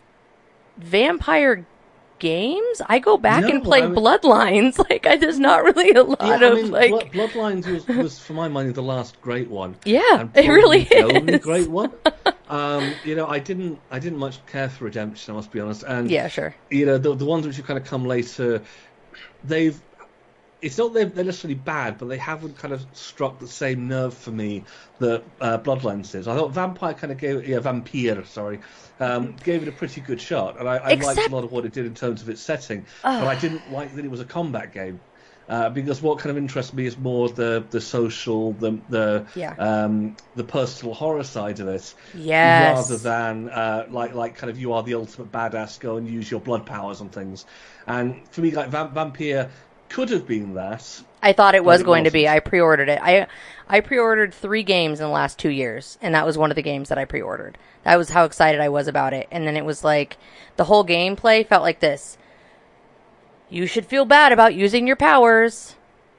vampire games. I go back
no,
and play
I mean,
Bloodlines. Like, I, there's not really a lot
yeah,
of,
I mean,
like...
Blood, Bloodlines was, was, for my money, the last great one.
Yeah, it really
the
is.
The only great one. Um, you know, I didn't, I didn't much care for Redemption, I must be honest. And
yeah, sure.
You know, the the ones which have kind of come later, they've. It's not they're, they're necessarily bad, but they haven't kind of struck the same nerve for me that uh, Bloodlines is. I thought Vampire kind of gave it, yeah, Vampire, sorry, um, gave it a pretty good shot, and I, I
Except...
liked a lot of what it did in terms of its setting,
oh.
but I didn't like that it was a combat game. Uh, because what kind of interests me is more the, the social, the the
yeah.
um, the personal horror side of it,
yes.
rather than uh, like like kind of you are the ultimate badass, go and use your blood powers on things. And for me, like Vamp- Vampire could have been that.
I thought it was
it
going
wasn't.
to be. I pre-ordered it. I I pre-ordered three games in the last two years, and that was one of the games that I pre-ordered. That was how excited I was about it. And then it was like the whole gameplay felt like this. You should feel bad about using your powers.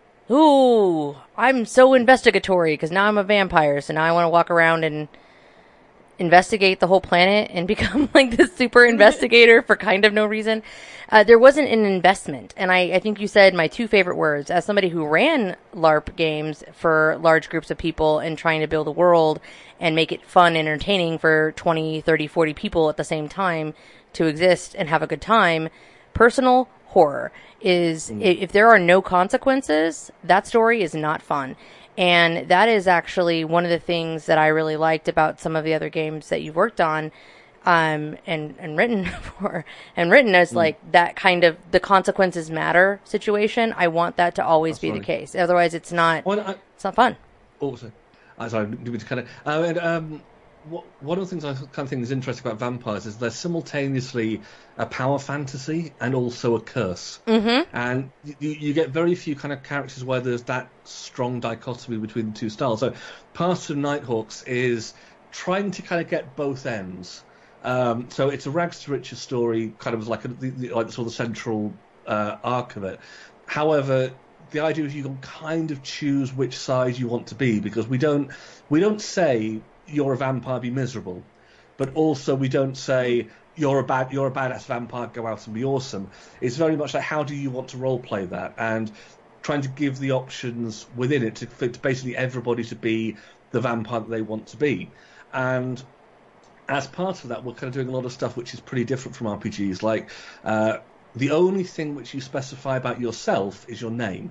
Ooh, I'm so investigatory because now I'm a vampire, so now I want to walk around and investigate the whole planet and become like this super investigator for kind of no reason. Uh, there wasn't an investment, and I, I think you said my two favorite words. As somebody who ran LARP games for large groups of people and trying to build a world and make it fun and entertaining for twenty, thirty, forty people at the same time to exist and have a good time, personal horror is, mm. if there are no consequences, that story is not fun. And that is actually one of the things that I really liked about some of the other games that you've worked on, um, and, and written for, and written as mm. like that kind of the consequences matter situation. I want that to always That's be funny. The case. Otherwise it's not, well, I, it's not fun.
Also, I'm sorry, to kind of, uh, and, um, what, one of the things I kind of think is interesting about vampires is they're simultaneously a power fantasy and also a curse.
Mm-hmm.
And you, you get very few kind of characters where there's that strong dichotomy between the two styles. So part of Nighthawks is trying to kind of get both ends. Um, so it's a rags to riches story, kind of like a, the, the, like sort of the central uh, arc of it. However, the idea is you can kind of choose which side you want to be, because we don't we don't say you're a vampire, be miserable, but also we don't say you're a bad you're a badass vampire, go out and be awesome. It's very much like, how do you want to role play that, and trying to give the options within it to fit basically everybody to be the vampire that they want to be. And as part of that, we're kind of doing a lot of stuff which is pretty different from R P Gs. Like, uh, the only thing which you specify about yourself is your name.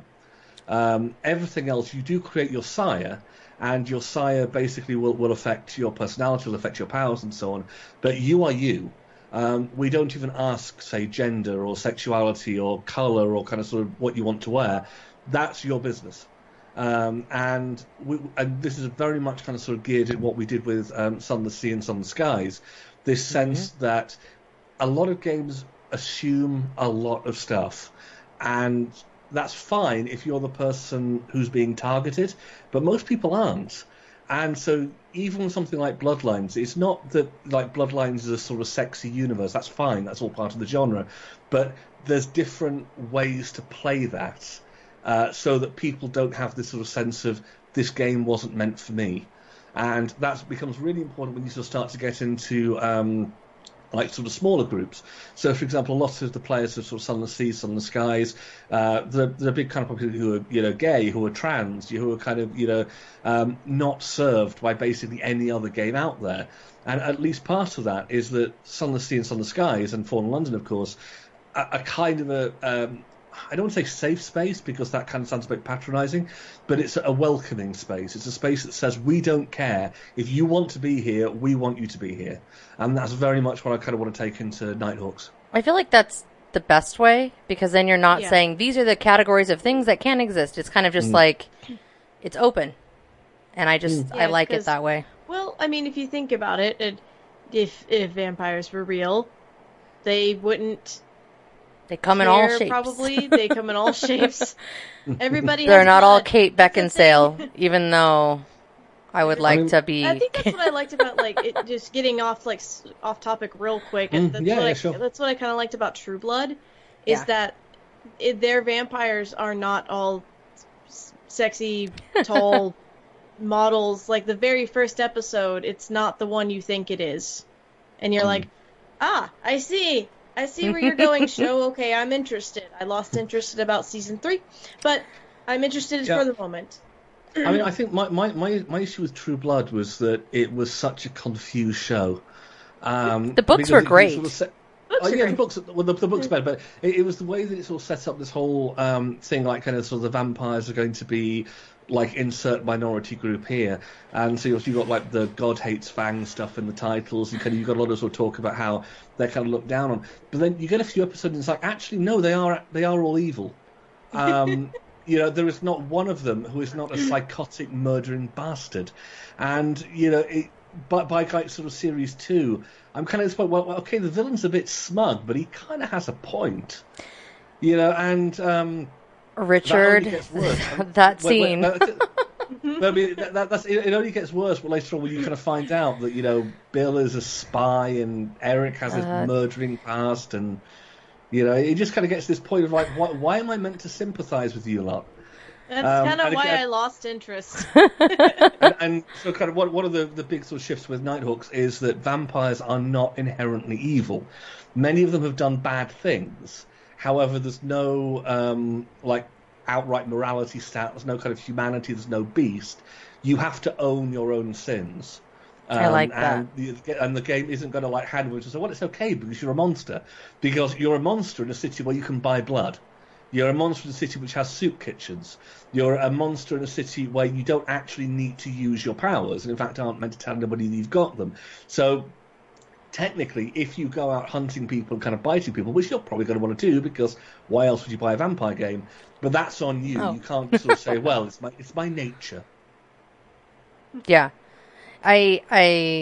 Um, everything else, you do create your sire, and your sire basically will, will affect your personality, will affect your powers and so on. But you are you. Um, we don't even ask, say, gender or sexuality or colour or kind of sort of what you want to wear. That's your business. Um, and, we, and this is very much kind of sort of geared at what we did with um, Sun the Sea and Sun the Skies. This sense mm-hmm. that a lot of games assume a lot of stuff, and that's fine if you're the person who's being targeted, but most people aren't. And so even with something like Bloodlines, it's not that like Bloodlines is a sort of sexy universe. That's fine, that's all part of the genre, but there's different ways to play that. Uh, so that people don't have this sort of sense of, this game wasn't meant for me. And that becomes really important when you sort of start to get into um, like sort of smaller groups. So, for example, a lot of the players of sort of Sun the Sea, Sun the Skies, uh, the the big kind of people who are, you know, gay, who are trans, who are kind of, you know, um, not served by basically any other game out there. And at least part of that is that Sun the Sea and Sun the Skies, and Fallen London, of course, are, are kind of a... Um, I don't want to say safe space, because that kind of sounds a bit patronising, but it's a welcoming space. It's a space that says, we don't care. If you want to be here, we want you to be here. And that's very much what I kind of want to take into Nighthawks.
I feel like that's the best way, because then you're not yeah. saying, these are the categories of things that can exist. It's kind of just mm. like, it's open. And I just, mm. yeah, I like it that way.
Well, I mean, if you think about it, it if if vampires were real, they wouldn't...
They come in all shapes.
Probably. They come in all shapes. Everybody
They're
has
not
blood.
all Kate Beckinsale, even though I would like I mean, to be...
I think that's what I liked about, like, it, just getting off, like, off topic real quick.
Mm,
that's,
yeah,
what
yeah,
I,
sure.
that's what I kind of liked about True Blood, is
yeah.
that it, their vampires are not all s- sexy, tall models. Like, the very first episode, it's not the one you think it is. And you're mm. like, ah, I see. I see where you're going, show. Okay, I'm interested. I lost interest at about season three, but I'm interested
yeah.
for the moment.
I mean, I think my, my, my, my issue with True Blood was that it was such a confused show. Um,
the books were great.
Books
Sort of set,
books
oh, yeah,
great.
the books. Well, the, the books better, but it, it was the way that it sort of set up this whole um, thing, like kind of sort of the vampires are going to be like insert minority group here, and so you've got like the God hates Fang stuff in the titles, and kind of you've got a lot of sort of talk about how they're kind of looked down on. But then you get a few episodes and it's like, actually no, they are they are all evil. Um, you know, there is not one of them who is not a psychotic murdering bastard. And you know, it, by by like sort of series two, I'm kind of this point. Well, okay, the villain's a bit smug, but he kind of has a point. You know, and um,
Richard,
that,
that scene.
When, when, but I mean, that, that, that's, it, it only gets worse later on when you kind of find out that, you know, Bill is a spy and Eric has his uh, murdering past, and, you know, it just kind of gets to this point of like, why, why am I meant to sympathise with you lot?
That's um, kind of why again, I lost interest.
and, and so kind of one, one of the, the big sort of shifts with Nighthawks is that vampires are not inherently evil. Many of them have done bad things. However, there's no, um, like, outright morality stat, there's no kind of humanity, there's no beast. You have to own your own sins. Um,
I like that.
And the, and the game isn't going to, like, hand you and say, well, it's okay because you're a monster. Because you're a monster in a city where you can buy blood. You're a monster in a city which has soup kitchens. You're a monster in a city where you don't actually need to use your powers, and in fact aren't meant to tell anybody that you've got them. So technically, if you go out hunting people and kind of biting people, which you're probably going to want to do, because why else would you buy a vampire game? But that's on you.
Oh.
You can't sort of say, well, it's my it's my nature.
Yeah. I I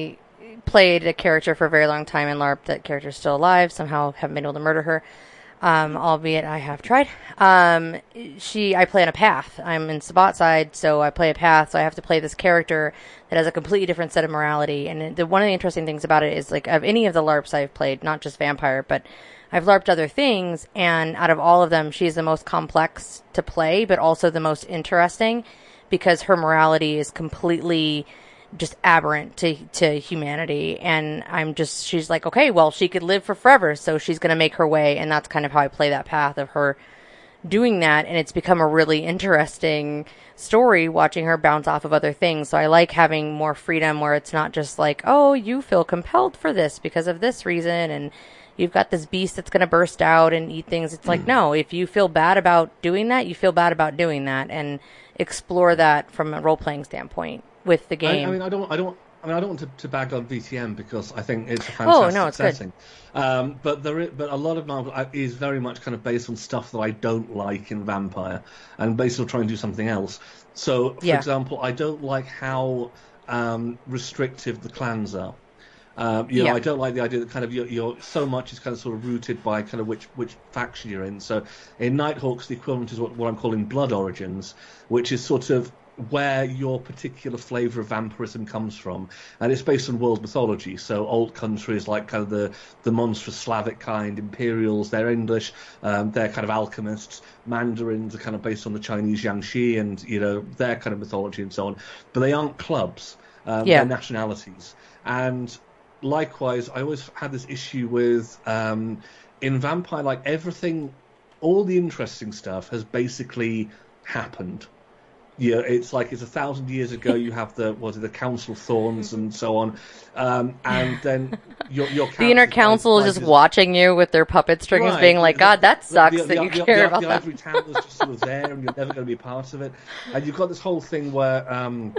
played a character for a very long time in LARP. That character's still alive. Somehow haven't been able to murder her. Um, albeit I have tried. Um, she, I play on a path. I'm in Sabbat side, so I play a path, so I have to play this character that has a completely different set of morality. And the, one of the interesting things about it is, like, of any of the LARPs I've played, not just Vampire, but I've LARPed other things, and out of all of them, she's the most complex to play, but also the most interesting, because her morality is completely just aberrant to to humanity. And I'm just, she's like, okay, well, she could live for forever, so she's going to make her way. And that's kind of how I play that path of her doing that. And it's become a really interesting story watching her bounce off of other things. So I like having more freedom where it's not just like, oh, you feel compelled for this because of this reason, and you've got this beast that's going to burst out and eat things. It's like, no, if you feel bad about doing that, you feel bad about doing that, and explore that from a role-playing standpoint with the game.
I, I mean, I don't, I don't, I mean, I don't want to, to bag on V T M because I think it's a fantastic
oh, no, it's
setting. Um, but there, is, but a lot of Marvel is very much kind of based on stuff that I don't like in Vampire, and based on trying to do something else. So, for
yeah.
example, I don't like how um, restrictive the clans are. Um, you know,
yeah.
I don't like the idea that kind of you're, you're so much is kind of sort of rooted by kind of which which faction you're in. So in Nighthawks, the equivalent is what, what I'm calling Blood Origins, which is sort of where your particular flavour of vampirism comes from, and it's based on world mythology. So old countries like kind of the the monstrous Slavic kind, Imperials, they're English, um, they're kind of alchemists. Mandarins are kind of based on the Chinese Yangshi and you know their kind of mythology and so on. But they aren't clubs; um,
yeah.
they're nationalities. And likewise, I always had this issue with um, in Vampire, like everything, all the interesting stuff has basically happened. Yeah, it's like it's a thousand years ago. You have the what is it, the Council of Thorns and so on, um, and then your your
the inner council is just is, watching you with their puppet strings, right, being like, "God, that sucks the, the, that you the, care the, about
the,
that."
The ivory tower was just sort of there, and you're never going to be a part of it. And you've got this whole thing where, um,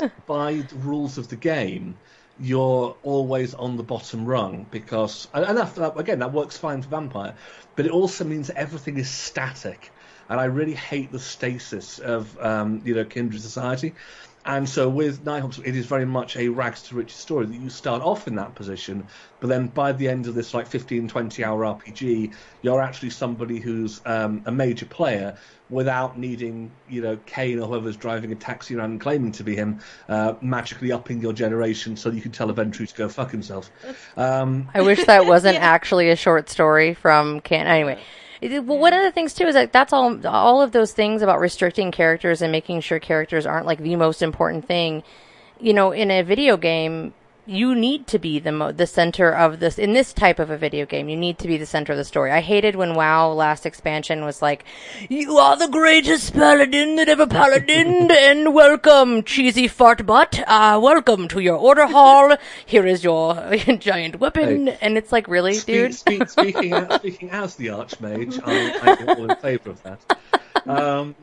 by the rules of the game, you're always on the bottom rung because, and that, again, that works fine for Vampire, but it also means that everything is static. And I really hate the stasis of, um, you know, Kindred Society. And so with Nighthawks, it is very much a rags to riches story that you start off in that position, but then by the end of this like fifteen, twenty hour R P G, you're actually somebody who's um, a major player without needing, you know, Kane or whoever's driving a taxi around and claiming to be him, uh, magically upping your generation so you can tell a Ventrue to go fuck himself. Um,
I wish that wasn't yeah. actually a short story from Can. Anyway. Well, one of the things too is that that's all. All of those things about restricting characters and making sure characters aren't like the most important thing. You know, in a video game, you need to be the mo- the center of this. In this type of a video game, you need to be the center of the story. I hated when WoW last expansion was like, "You are the greatest paladin that ever paladined, and welcome, cheesy fart butt. Uh, welcome to your order hall. Here is your giant weapon." Hey, and it's like, really,
speak,
dude?
Speak, speaking, as, speaking as the Archmage, I'm, I'm all in favour of that. Um,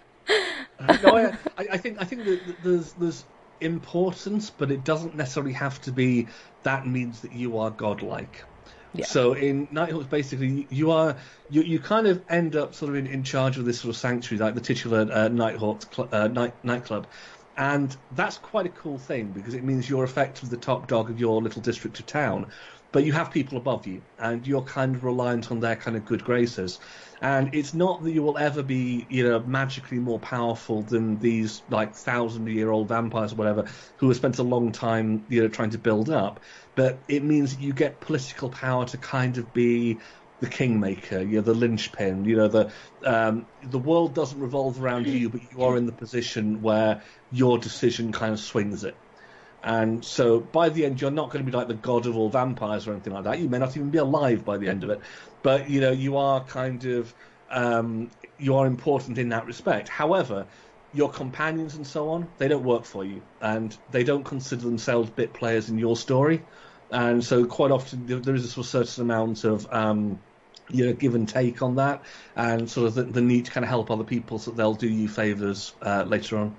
no, I, I think I think that there's there's. importance, but it doesn't necessarily have to be that means that you are godlike. Yeah. So in Nighthawks, basically, you are you, you kind of end up sort of in, in charge of this sort of sanctuary, like the titular uh, Nighthawks cl- uh, night nightclub, and that's quite a cool thing because it means you're effectively the top dog of your little district of town, but you have people above you, and you're kind of reliant on their kind of good graces. And it's not that you will ever be, you know, magically more powerful than these like thousand-year-old vampires or whatever who have spent a long time, you know, trying to build up. But it means that you get political power to kind of be the kingmaker, you know, the linchpin. You know, the um, the world doesn't revolve around you, but you are in the position where your decision kind of swings it. And so by the end, you're not going to be like the god of all vampires or anything like that. You may not even be alive by the end of it. But, you know, you are kind of, um, you are important in that respect. However, your companions and so on, they don't work for you. And they don't consider themselves bit players in your story. And so quite often there is a sort of certain amount of, um, you know, give and take on that. And sort of the, the need to kind of help other people so that they'll do you favours uh, later on.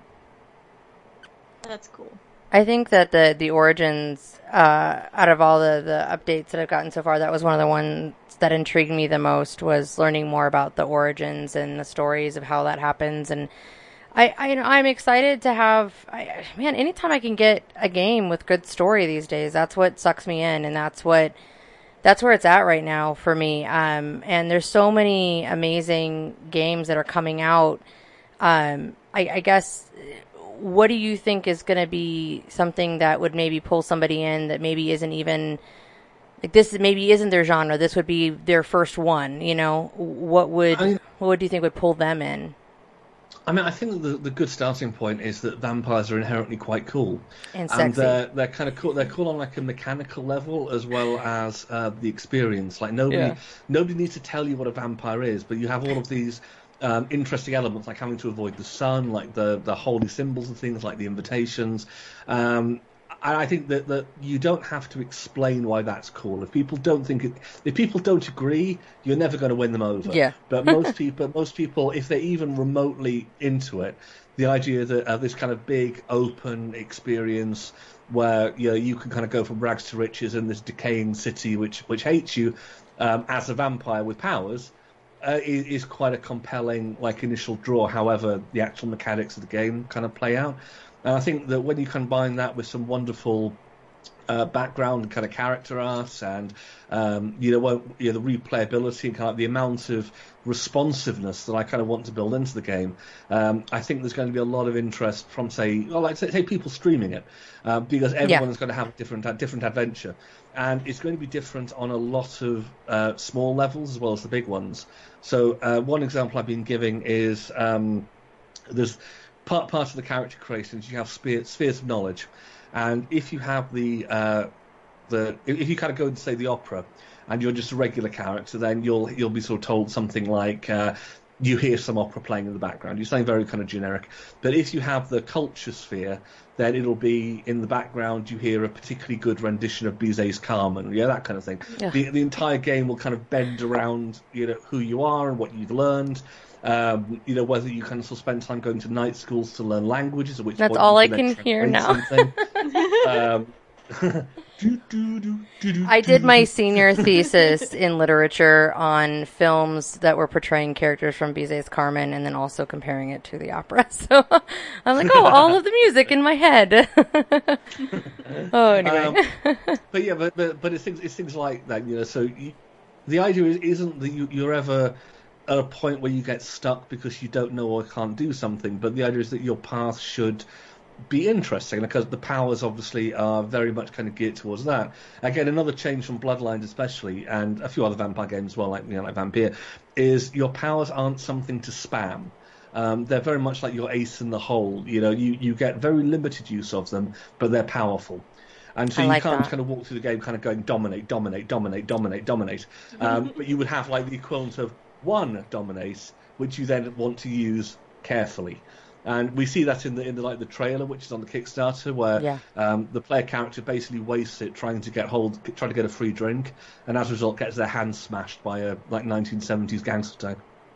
That's cool.
I think that the the Origins, uh, out of all the, the updates that I've gotten so far, that was one of the ones that intrigued me the most, was learning more about the Origins and the stories of how that happens. And I, I, you know, I'm excited to have, I, man, anytime I can get a game with good story these days, that's what sucks me in, and that's what, that's where it's at right now for me. Um, and there's so many amazing games that are coming out. Um, I, I guess, what do you think is going to be something that would maybe pull somebody in that maybe isn't even, like this maybe isn't their genre, this would be their first one, you know? What would, I, what would you think would pull them in?
I mean, I think the the good starting point is that vampires are inherently quite cool,
and sexy.
And they're they're kind of cool. They're cool on like a mechanical level as well as uh, the experience. Like nobody yeah. nobody needs to tell you what a vampire is, but you have all of these um, interesting elements like having to avoid the sun, like the the holy symbols and things like the invitations. Um, I think that, that you don't have to explain why that's cool. If people don't think it, if people don't agree, you're never going to win them over.
Yeah.
But most people, most people, if they're even remotely into it, the idea that uh, this kind of big open experience where you know you can kind of go from rags to riches in this decaying city which which hates you um, as a vampire with powers uh, is, is quite a compelling like initial draw. However, the actual mechanics of the game kind of play out. And I think that when you combine that with some wonderful uh, background and kind of character art, and um, you know, you know, the replayability and kind of the amount of responsiveness that I kind of want to build into the game, um, I think there's going to be a lot of interest from, say, well, like say, say people streaming it, uh, because everyone's yeah. going to have a different, a different adventure, and it's going to be different on a lot of uh, small levels as well as the big ones. So uh, one example I've been giving is um, there's. Part part of the character creations, you have spheres, spheres of knowledge, and if you have the uh, the if you kind of go and say the opera, and you're just a regular character, then you'll you'll be sort of told something like uh, you hear some opera playing in the background. You're saying very kind of generic. But if you have the culture sphere, then it'll be in the background. You hear a particularly good rendition of Bizet's Carmen, yeah, that kind of thing. Yeah. The the entire game will kind of bend around you know who you are and what you've learned. Um, you know, whether you kind of spend time going to night schools to learn languages, at which
that's
point
all I
can
can hear now.
um,
I did my senior thesis in literature on films that were portraying characters from Bizet's Carmen, and then also comparing it to the opera. So I'm like, oh, all of the music in my head. Oh, anyway.
Um, but yeah, but but, but it's things it's things like that, you know. So you, the idea is, isn't that you, you're ever at a point where you get stuck because you don't know or can't do something, but the idea is that your path should be interesting, because the powers obviously are very much kind of geared towards that. Again, another change from Bloodlines especially, and a few other vampire games as well, like you know, like Vampire, is your powers aren't something to spam. Um, they're very much like your ace in the hole. You know, you, you get very limited use of them, but they're powerful. And so I you like can't that. kind of walk through the game kind of going dominate, dominate, dominate, dominate, dominate. Um, but you would have like the equivalent of one dominates, which you then want to use carefully. And we see that in the in the like the trailer, which is on the Kickstarter, where
yeah.
um, the player character basically wastes it trying to get hold, trying to get a free drink, and as a result gets their hands smashed by a like nineteen seventies gangster type.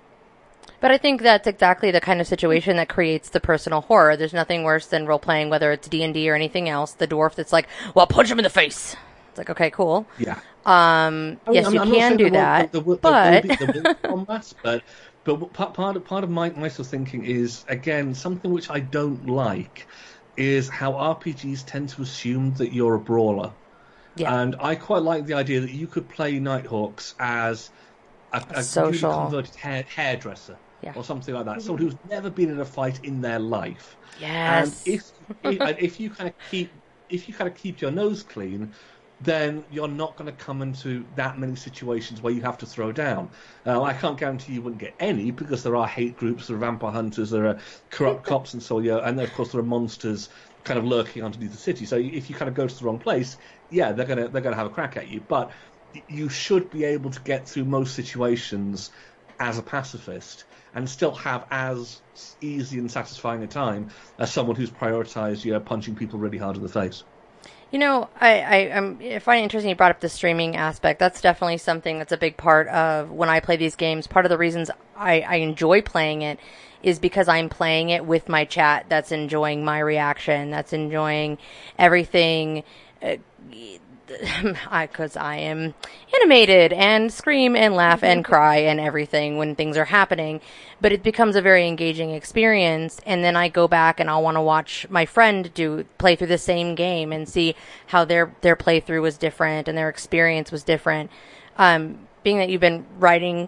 But I think that's exactly the kind of situation that creates the personal horror. There's nothing worse than role playing, whether it's D and D or anything else. The dwarf that's like, well, punch him in the face. It's like, okay, cool.
Yeah.
Um. I mean, yes, I'm, you I'm can do that,
the, the,
but
the, the, the combat, but but part part of, part of my my sort of thinking is, again, something which I don't like is how R P Gs tend to assume that you're a brawler.
Yeah.
And I quite like the idea that you could play Nighthawks as a, a, a
social
converted hair, hairdresser.
Yeah.
Or something like that. Someone who's never been in a fight in their life.
Yes.
And if if, if you kind of keep if you kind of keep your nose clean, then you're not going to come into that many situations where you have to throw down. Uh, I can't guarantee you wouldn't get any, because there are hate groups, there are vampire hunters, there are corrupt cops and so on, and of course there are monsters kind of lurking underneath the city. So if you kind of go to the wrong place, yeah, they're gonna they're gonna have a crack at you. But you should be able to get through most situations as a pacifist and still have as easy and satisfying a time as someone who's prioritized, you know, punching people really hard in the face.
You know, I, I, I'm, I find it interesting you brought up the streaming aspect. That's definitely something that's a big part of when I play these games. Part of the reasons I, I enjoy playing it is because I'm playing it with my chat that's enjoying my reaction, that's enjoying everything. Uh, I, because I am animated and scream and laugh and cry and everything when things are happening, but it becomes a very engaging experience. And then I go back and I'll want to watch my friend do play through the same game and see how their their playthrough was different and their experience was different. Um, being that you've been writing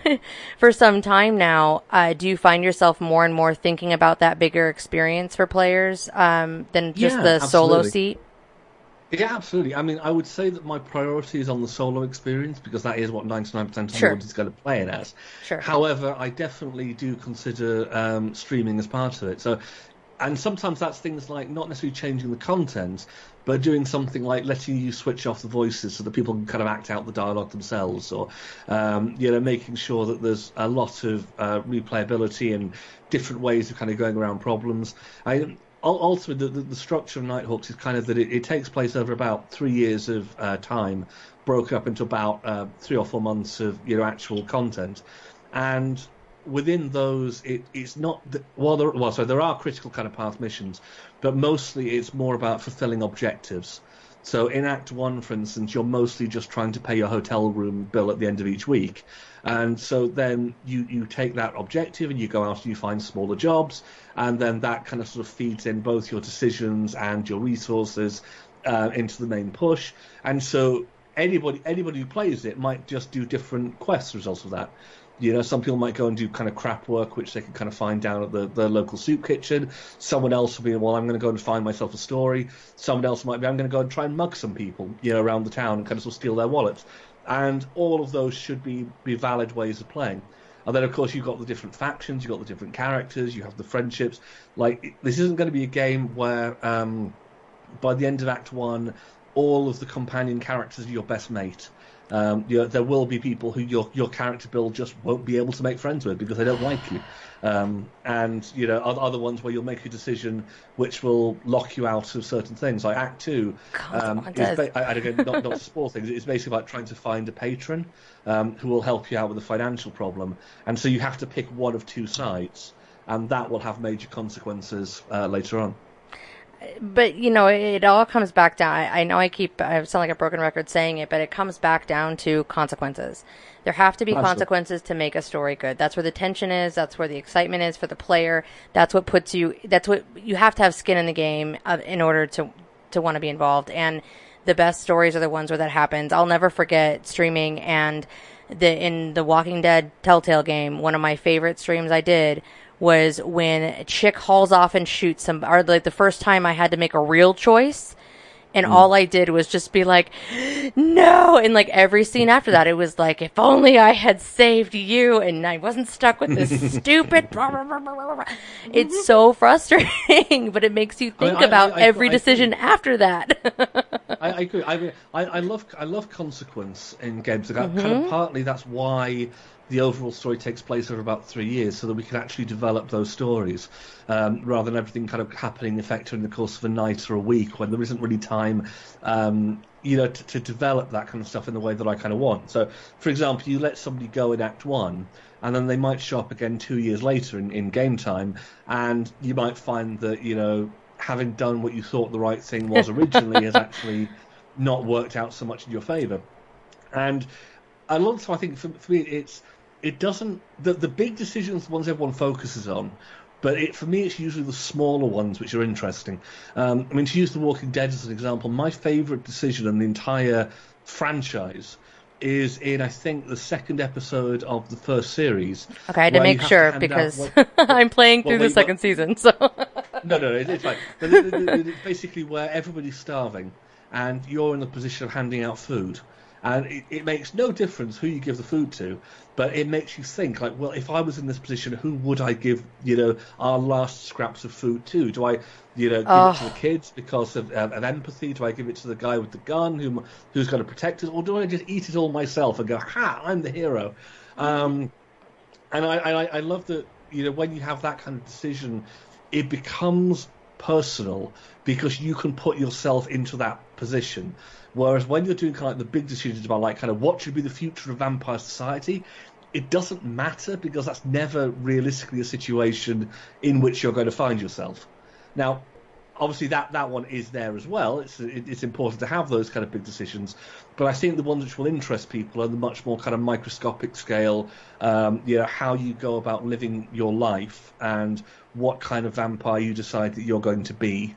for some time now, uh, do you find yourself more and more thinking about that bigger experience for players um, than just
yeah,
the
absolutely.
solo seat?
Yeah, absolutely. I mean, I would say that my priority is on the solo experience because that is what ninety-nine percent of
Sure.
the audience is going to play it as.
Sure.
However, I definitely do consider um, streaming as part of it. So, and sometimes that's things like not necessarily changing the content, but doing something like letting you switch off the voices so that people can kind of act out the dialogue themselves, or um, you know, making sure that there's a lot of uh, replayability and different ways of kind of going around problems. I. Ultimately, the, the structure of Nighthawks is kind of that it, it takes place over about three years of uh, time, broken up into about uh, three or four months of you know actual content, and within those, it, it's not the, well, there, well, so there are critical kind of path missions, but mostly it's more about fulfilling objectives. So in Act One, for instance, you're mostly just trying to pay your hotel room bill at the end of each week. And so then you, you take that objective and you go out and you find smaller jobs, and then that kind of sort of feeds in both your decisions and your resources uh, into the main push. And so anybody anybody who plays it might just do different quests as a result of that. You know, some people might go and do kind of crap work, which they can kind of find down at the, the local soup kitchen. Someone else will be, well, I'm going to go and find myself a story. Someone else might be, I'm going to go and try and mug some people, you know, around the town and kind of sort of steal their wallets. And all of those should be, be valid ways of playing. And then, of course, you've got the different factions, you've got the different characters, you have the friendships. Like, this isn't going to be a game where, um, by the end of Act One, all of the companion characters are your best mate. Um, you know, there will be people who your your character build just won't be able to make friends with because they don't like you, um, and you know other ones where you'll make a decision which will lock you out of certain things. Like Act Two, um, is ba- I, I don't know, not not to spoil things. It's basically about trying to find a patron um, who will help you out with a financial problem, and so you have to pick one of two sides, and that will have major consequences uh, later on.
But, you know, it, it all comes back down. I, I know I keep, I sound like a broken record saying it, but it comes back down to consequences. There have to be Absolutely. consequences to make a story good. That's where the tension is. That's where the excitement is for the player. That's what puts you, that's what, you have to have skin in the game uh, in order to, to want to be involved. And the best stories are the ones where that happens. I'll never forget streaming and the, in the Walking Dead Telltale game, one of my favorite streams I did was when a chick hauls off and shoots some, or like the first time I had to make a real choice, and mm. all I did was just be like, no, and like every scene after that, it was like, if only I had saved you, and I wasn't stuck with this stupid, blah, blah, blah, blah, blah. It's so frustrating, but it makes you think I, I, about I, I, every I, decision I, after that.
I, I agree. I, mean, I, I love I love consequence in games. Like mm-hmm. Kind of partly that's why the overall story takes place over about three years, so that we can actually develop those stories, um, rather than everything kind of happening effectively in the course of a night or a week when there isn't really time, um, you know, to, to develop that kind of stuff in the way that I kind of want. So, for example, you let somebody go in Act One, and then they might show up again two years later in, in game time, and you might find that, you know, having done what you thought the right thing was originally has actually not worked out so much in your favour. And a lot of the time, I think for, for me, it's it doesn't the the big decisions, the ones everyone focuses on, but it, for me, it's usually the smaller ones which are interesting. Um, I mean, to use The Walking Dead as an example, my favourite decision in the entire franchise is in, I think, the second episode of the first series.
Okay, I had to make sure to because what, I'm playing through the second got, season. So
no, no, it, it's fine. But it, it, it, it's basically where everybody's starving, and you're in the position of handing out food. And it, it makes no difference who you give the food to, but it makes you think, like, well, if I was in this position, who would I give, you know, our last scraps of food to? Do I, you know, give oh. it to the kids because of, uh, of empathy? Do I give it to the guy with the gun who, who's going to protect us? Or do I just eat it all myself and go, ha, I'm the hero? Um, and I, I, I love that, you know, when you have that kind of decision, it becomes personal because you can put yourself into that position. Whereas when you're doing kind of like the big decisions about like kind of what should be the future of vampire society, it doesn't matter because that's never realistically a situation in which you're going to find yourself. Now, obviously that, that one is there as well. It's it, it's important to have those kind of big decisions, but I think the ones which will interest people are the much more kind of microscopic scale. Um, you know, how you go about living your life and what kind of vampire you decide that you're going to be.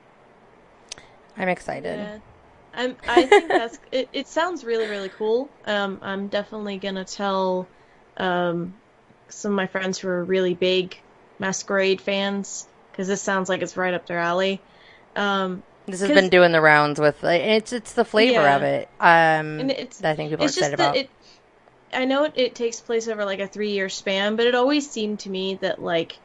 I'm excited.
Yeah. I'm, I think that's it, it sounds really, really cool. Um, I'm definitely going to tell um, some of my friends who are really big Masquerade fans, because this sounds like it's right up their alley. Um,
this has been doing the rounds with it's it's the flavor
yeah.
of it. Um,
and it's,
that I think people
it's
are excited
just
about.
It, I know it, it takes place over like a three-year span, but it always seemed to me that like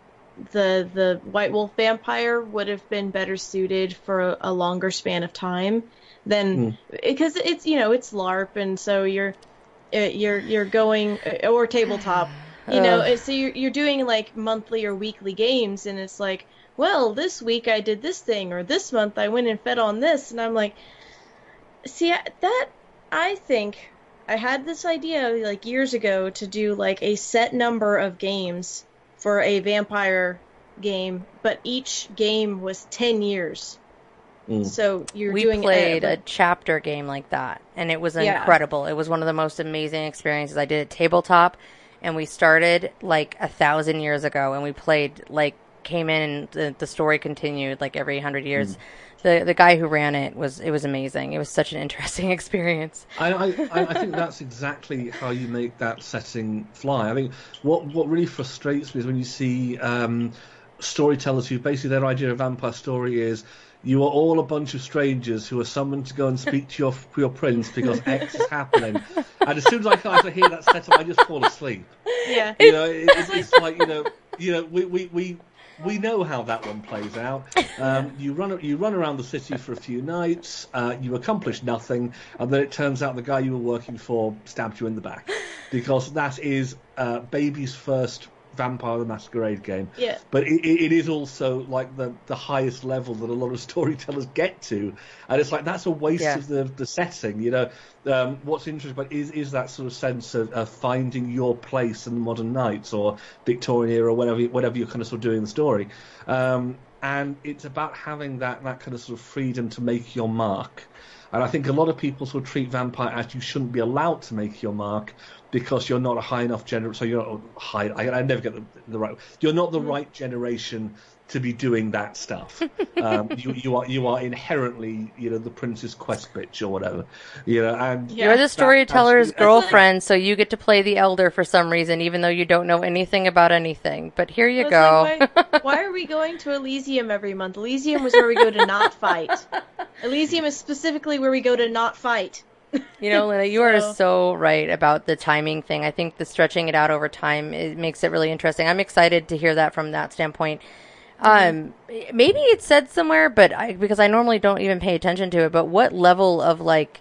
the the White Wolf vampire would have been better suited for a, a longer span of time than mm. because it's you know it's LARP, and so you're you're you're going or tabletop. You know, uh, so you're you're doing like monthly or weekly games, and it's like, well, this week I did this thing, or this month I went and fed on this, and I'm like, see, that I think I had this idea like years ago to do like a set number of games for a vampire game, but each game was ten years. Mm. So you're
we
doing
played
a,
a chapter game like that, and it was
yeah.
incredible. It was one of the most amazing experiences. I did it tabletop. And we started like a thousand years ago, and we played like came in, and the, the story continued like every hundred years. Mm. The the guy who ran it was it was amazing. It was such an interesting experience.
I, I I think that's exactly how you make that setting fly. I think what what really frustrates me is when you see um, storytellers who basically their idea of vampire story is, you are all a bunch of strangers who are summoned to go and speak to your your prince because X is happening. And as soon as I kind of hear that setup, I just fall asleep.
Yeah.
You know, it, it's, it's like you know, you know, we we, we, we know how that one plays out. Um, you run you run around the city for a few nights, uh, you accomplish nothing, and then it turns out the guy you were working for stabbed you in the back, because that is uh, baby's first Vampire the Masquerade game.
Yeah.
But it, it is also like the, the highest level that a lot of storytellers get to, and it's like that's a waste yeah. of the the setting. You know, um, what's interesting about is is that sort of sense of, of finding your place in the modern knights or Victorian era, or whatever whatever you're kind of sort of doing the story, um, and it's about having that that kind of sort of freedom to make your mark. And I think a lot of people sort of treat vampire as you shouldn't be allowed to make your mark because you're not a high enough generation. So you're not high. I, I never get the, the right. You're not the right generation to be doing that stuff. Um, you, you are you are inherently, you know, the Princess Quest bitch or whatever. You know, and
yeah. You're the storyteller's that, girlfriend, like, so you get to play the elder for some reason, even though you don't know anything about anything. But here you go.
Like, why, why are we going to Elysium every month? Elysium was where we go to not fight. Elysium is specifically where we go to not fight.
You know, Lena, you so. are so right about the timing thing. I think the stretching it out over time, it makes it really interesting. I'm excited to hear that from that standpoint. Um, maybe it's said somewhere, but I, because I normally don't even pay attention to it, but what level of like,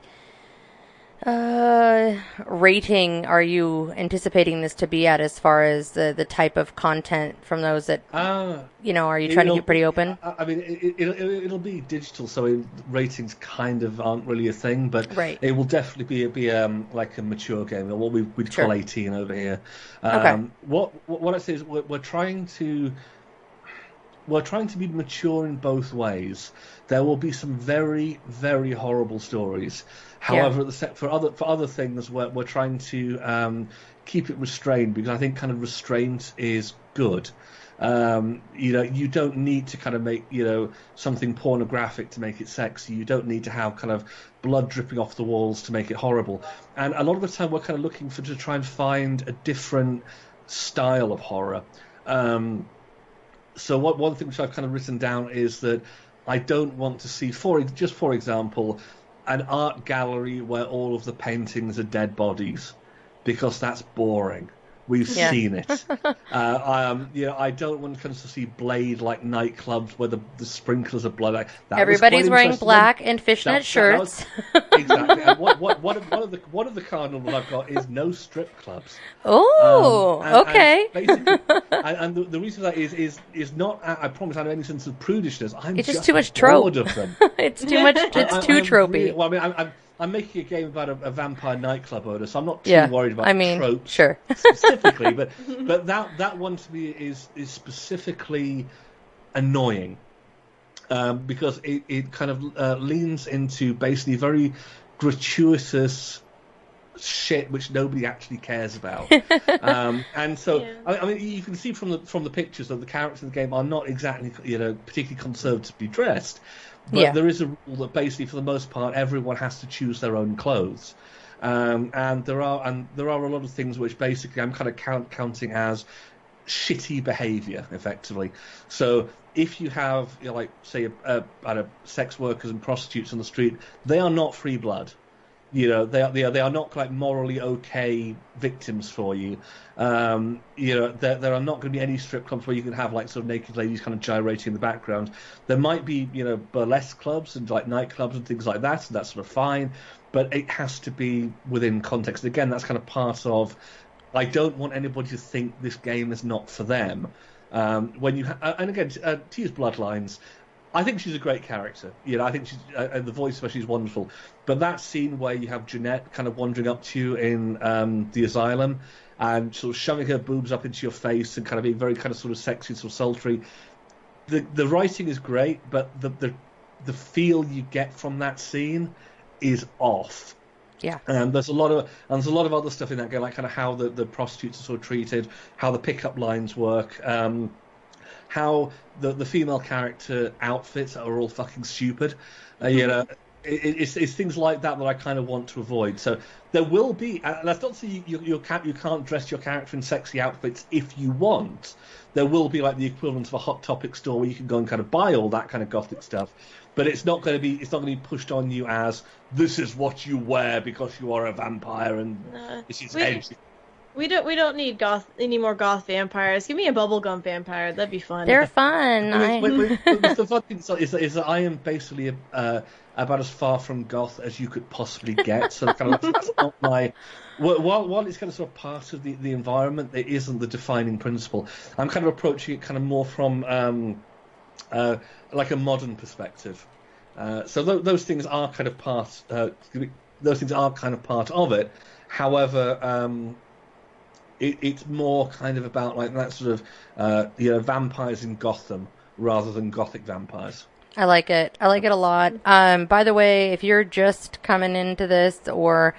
uh, rating are you anticipating this to be at as far as the, the type of content from those that, uh, you know, are you trying to keep pretty open?
I, I mean, it, it, it, it'll be digital, so it, ratings kind of aren't really a thing, but
right.
it will definitely be, be um, like a mature game, or what we, we'd
sure.
call eighteen over here. Um,
okay.
What, what I say is we're, we're trying to... We're trying to be mature in both ways. There will be some very, very horrible stories. However, yeah. the set, for other for other things, we're, we're trying to um, keep it restrained, because I think kind of restraint is good. Um, you know, you don't need to kind of make, you know, something pornographic to make it sexy. You don't need to have kind of blood dripping off the walls to make it horrible. And a lot of the time, we're kind of looking for to try and find a different style of horror. Um, So what, one thing which I've kind of written down is that I don't want to see, for just for example, an art gallery where all of the paintings are dead bodies, because that's boring. We've yeah. seen it. uh, um, you know, I don't want to see Blade-like nightclubs where the, the sprinklers are blood. Like, that
everybody's wearing black and fishnet
that,
shirts.
That was, exactly. And what, what, one, of, one of the one of the cardinal rules I've got is no strip clubs.
Oh, um, and,
And
okay.
basically, and, and the, the reason for that is is is not. I promise I don't have any sense of prudishness. I'm
it's just,
just
too much trope.
bored of them.
It's too much. It's
I,
too
I'm
tropey.
Really, well, I mean, I'm, I'm I'm making a game about a, a vampire nightclub owner, so I'm not too
yeah,
worried about
I mean,
tropes
sure.
specifically. But but that that one to me is is specifically annoying. um, because it, it kind of uh, leans into basically very gratuitous shit which nobody actually cares about. um, and so, yeah. I, I mean, you can see from the from the pictures that the characters in the game are not exactly, you know, particularly conservatively dressed. But yeah. there is a rule that basically, for the most part, everyone has to choose their own clothes. Um, and there are and there are a lot of things which basically I'm kind of count, counting as shitty behaviour, effectively. So if you have, you know, like, say, uh, I don't know, sex workers and prostitutes on the street, they are not free blood. You know, they are, they are they are not like morally okay victims for you. Um, you know, there there are not going to be any strip clubs where you can have like sort of naked ladies kind of gyrating in the background. There might be, you know, burlesque clubs and like nightclubs and things like that, and that's sort of fine. But it has to be within context. Again, that's kind of part of. I don't want anybody to think this game is not for them. Um, when you ha- and again, uh, to use Bloodlines. I think she's a great character. You know, I think she's uh, and the voice especially is wonderful. But that scene where you have Jeanette kind of wandering up to you in um, the asylum and sort of shoving her boobs up into your face and kind of being very kind of sort of sexy, sort of sultry. The the writing is great, but the the the feel you get from that scene is off.
Yeah.
And there's a lot of and there's a lot of other stuff in that game, like kind of how the, the prostitutes are sort of treated, how the pickup lines work. Um, how the the female character outfits are all fucking stupid. Uh, you know, it, it's, it's things like that that I kind of want to avoid. So there will be, and that's not to say you, you, you, can't, you can't dress your character in sexy outfits if you want. There will be like the equivalent of a Hot Topic store where you can go and kind of buy all that kind of gothic stuff. But it's not going to be it's not going to be pushed on you as this is what you wear because you are a vampire and
uh,
this is
we,
edgy.
We don't we don't need goth any more goth vampires. Give me a bubblegum vampire. That'd be fun.
They're fun.
I mean, wait, wait, wait, the fun thing is, is, is that I am basically uh, about as far from goth as you could possibly get. So kind of, that's not my. While while it's kind of sort of part of the, the environment, it isn't the defining principle. I'm kind of approaching it kind of more from um, uh, like a modern perspective. Uh, so th- those things are kind of part. Uh, those things are kind of part of it. However. Um, It, it's more kind of about like that sort of uh, you know vampires in Gotham rather than gothic vampires.
I like it. I like it a lot. Um, by the way, if you're just coming into this or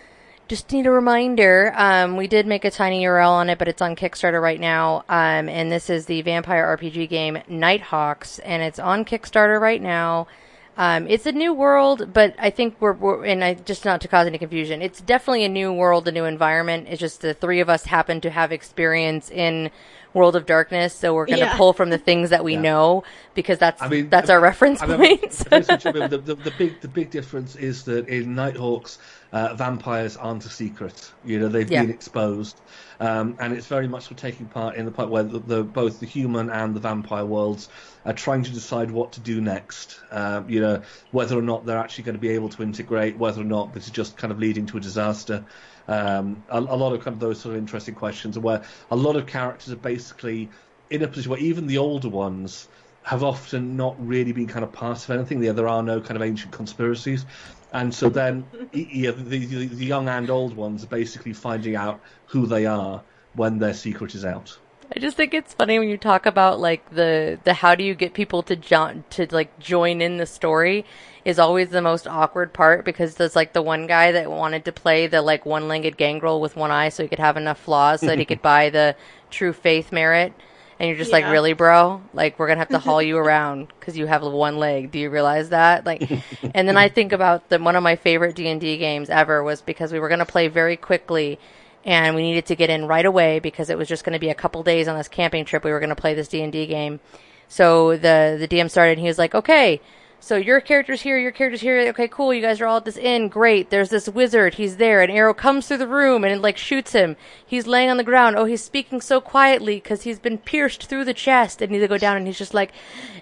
just need a reminder, um, we did make a tiny U R L on it, but it's on Kickstarter right now. Um, and this is the vampire R P G game Nighthawks, and it's on Kickstarter right now. Um, it's a new world, but I think we're, we're, and I, just not to cause any confusion, it's definitely a new world, a new environment. It's just the three of us happen to have experience in World of Darkness, so we're going to yeah. pull from the things that we yeah. know because that's I mean, that's our reference I mean, points.
the, the, the big the big difference is that in Nighthawks, uh, vampires aren't a secret. You know, they've yeah. been exposed, um, and it's very much for taking part in the part where the, the, both the human and the vampire worlds are trying to decide what to do next. Uh, you know, whether or not they're actually going to be able to integrate, whether or not this is just kind of leading to a disaster. Um, a, a lot of kind of those sort of interesting questions, where a lot of characters are basically in a position where even the older ones have often not really been kind of part of anything. There, there are no kind of ancient conspiracies, and so then yeah, the, the, the young and old ones are basically finding out who they are when their secret is out.
I just think it's funny when you talk about like the the how do you get people to jo- to like join in the story is always the most awkward part, because there's like the one guy that wanted to play the like one-legged gangrel with one eye so he could have enough flaws so that he could buy the true faith merit, and you're just yeah. like, really, bro? Like, we're gonna have to haul you around because you have one leg. Do you realize that? Like, and then I think about the one of my favorite D and D games ever was because we were gonna play very quickly. And we needed to get in right away because it was just going to be a couple days on this camping trip. We were going to play this D and D game. So the, the D M started and he was like, okay, so your character's here, your character's here. Okay, cool. You guys are all at this inn. Great. There's this wizard. He's there. An arrow comes through the room and it like shoots him. He's laying on the ground. Oh, he's speaking so quietly because he's been pierced through the chest. And they go down and he's just like,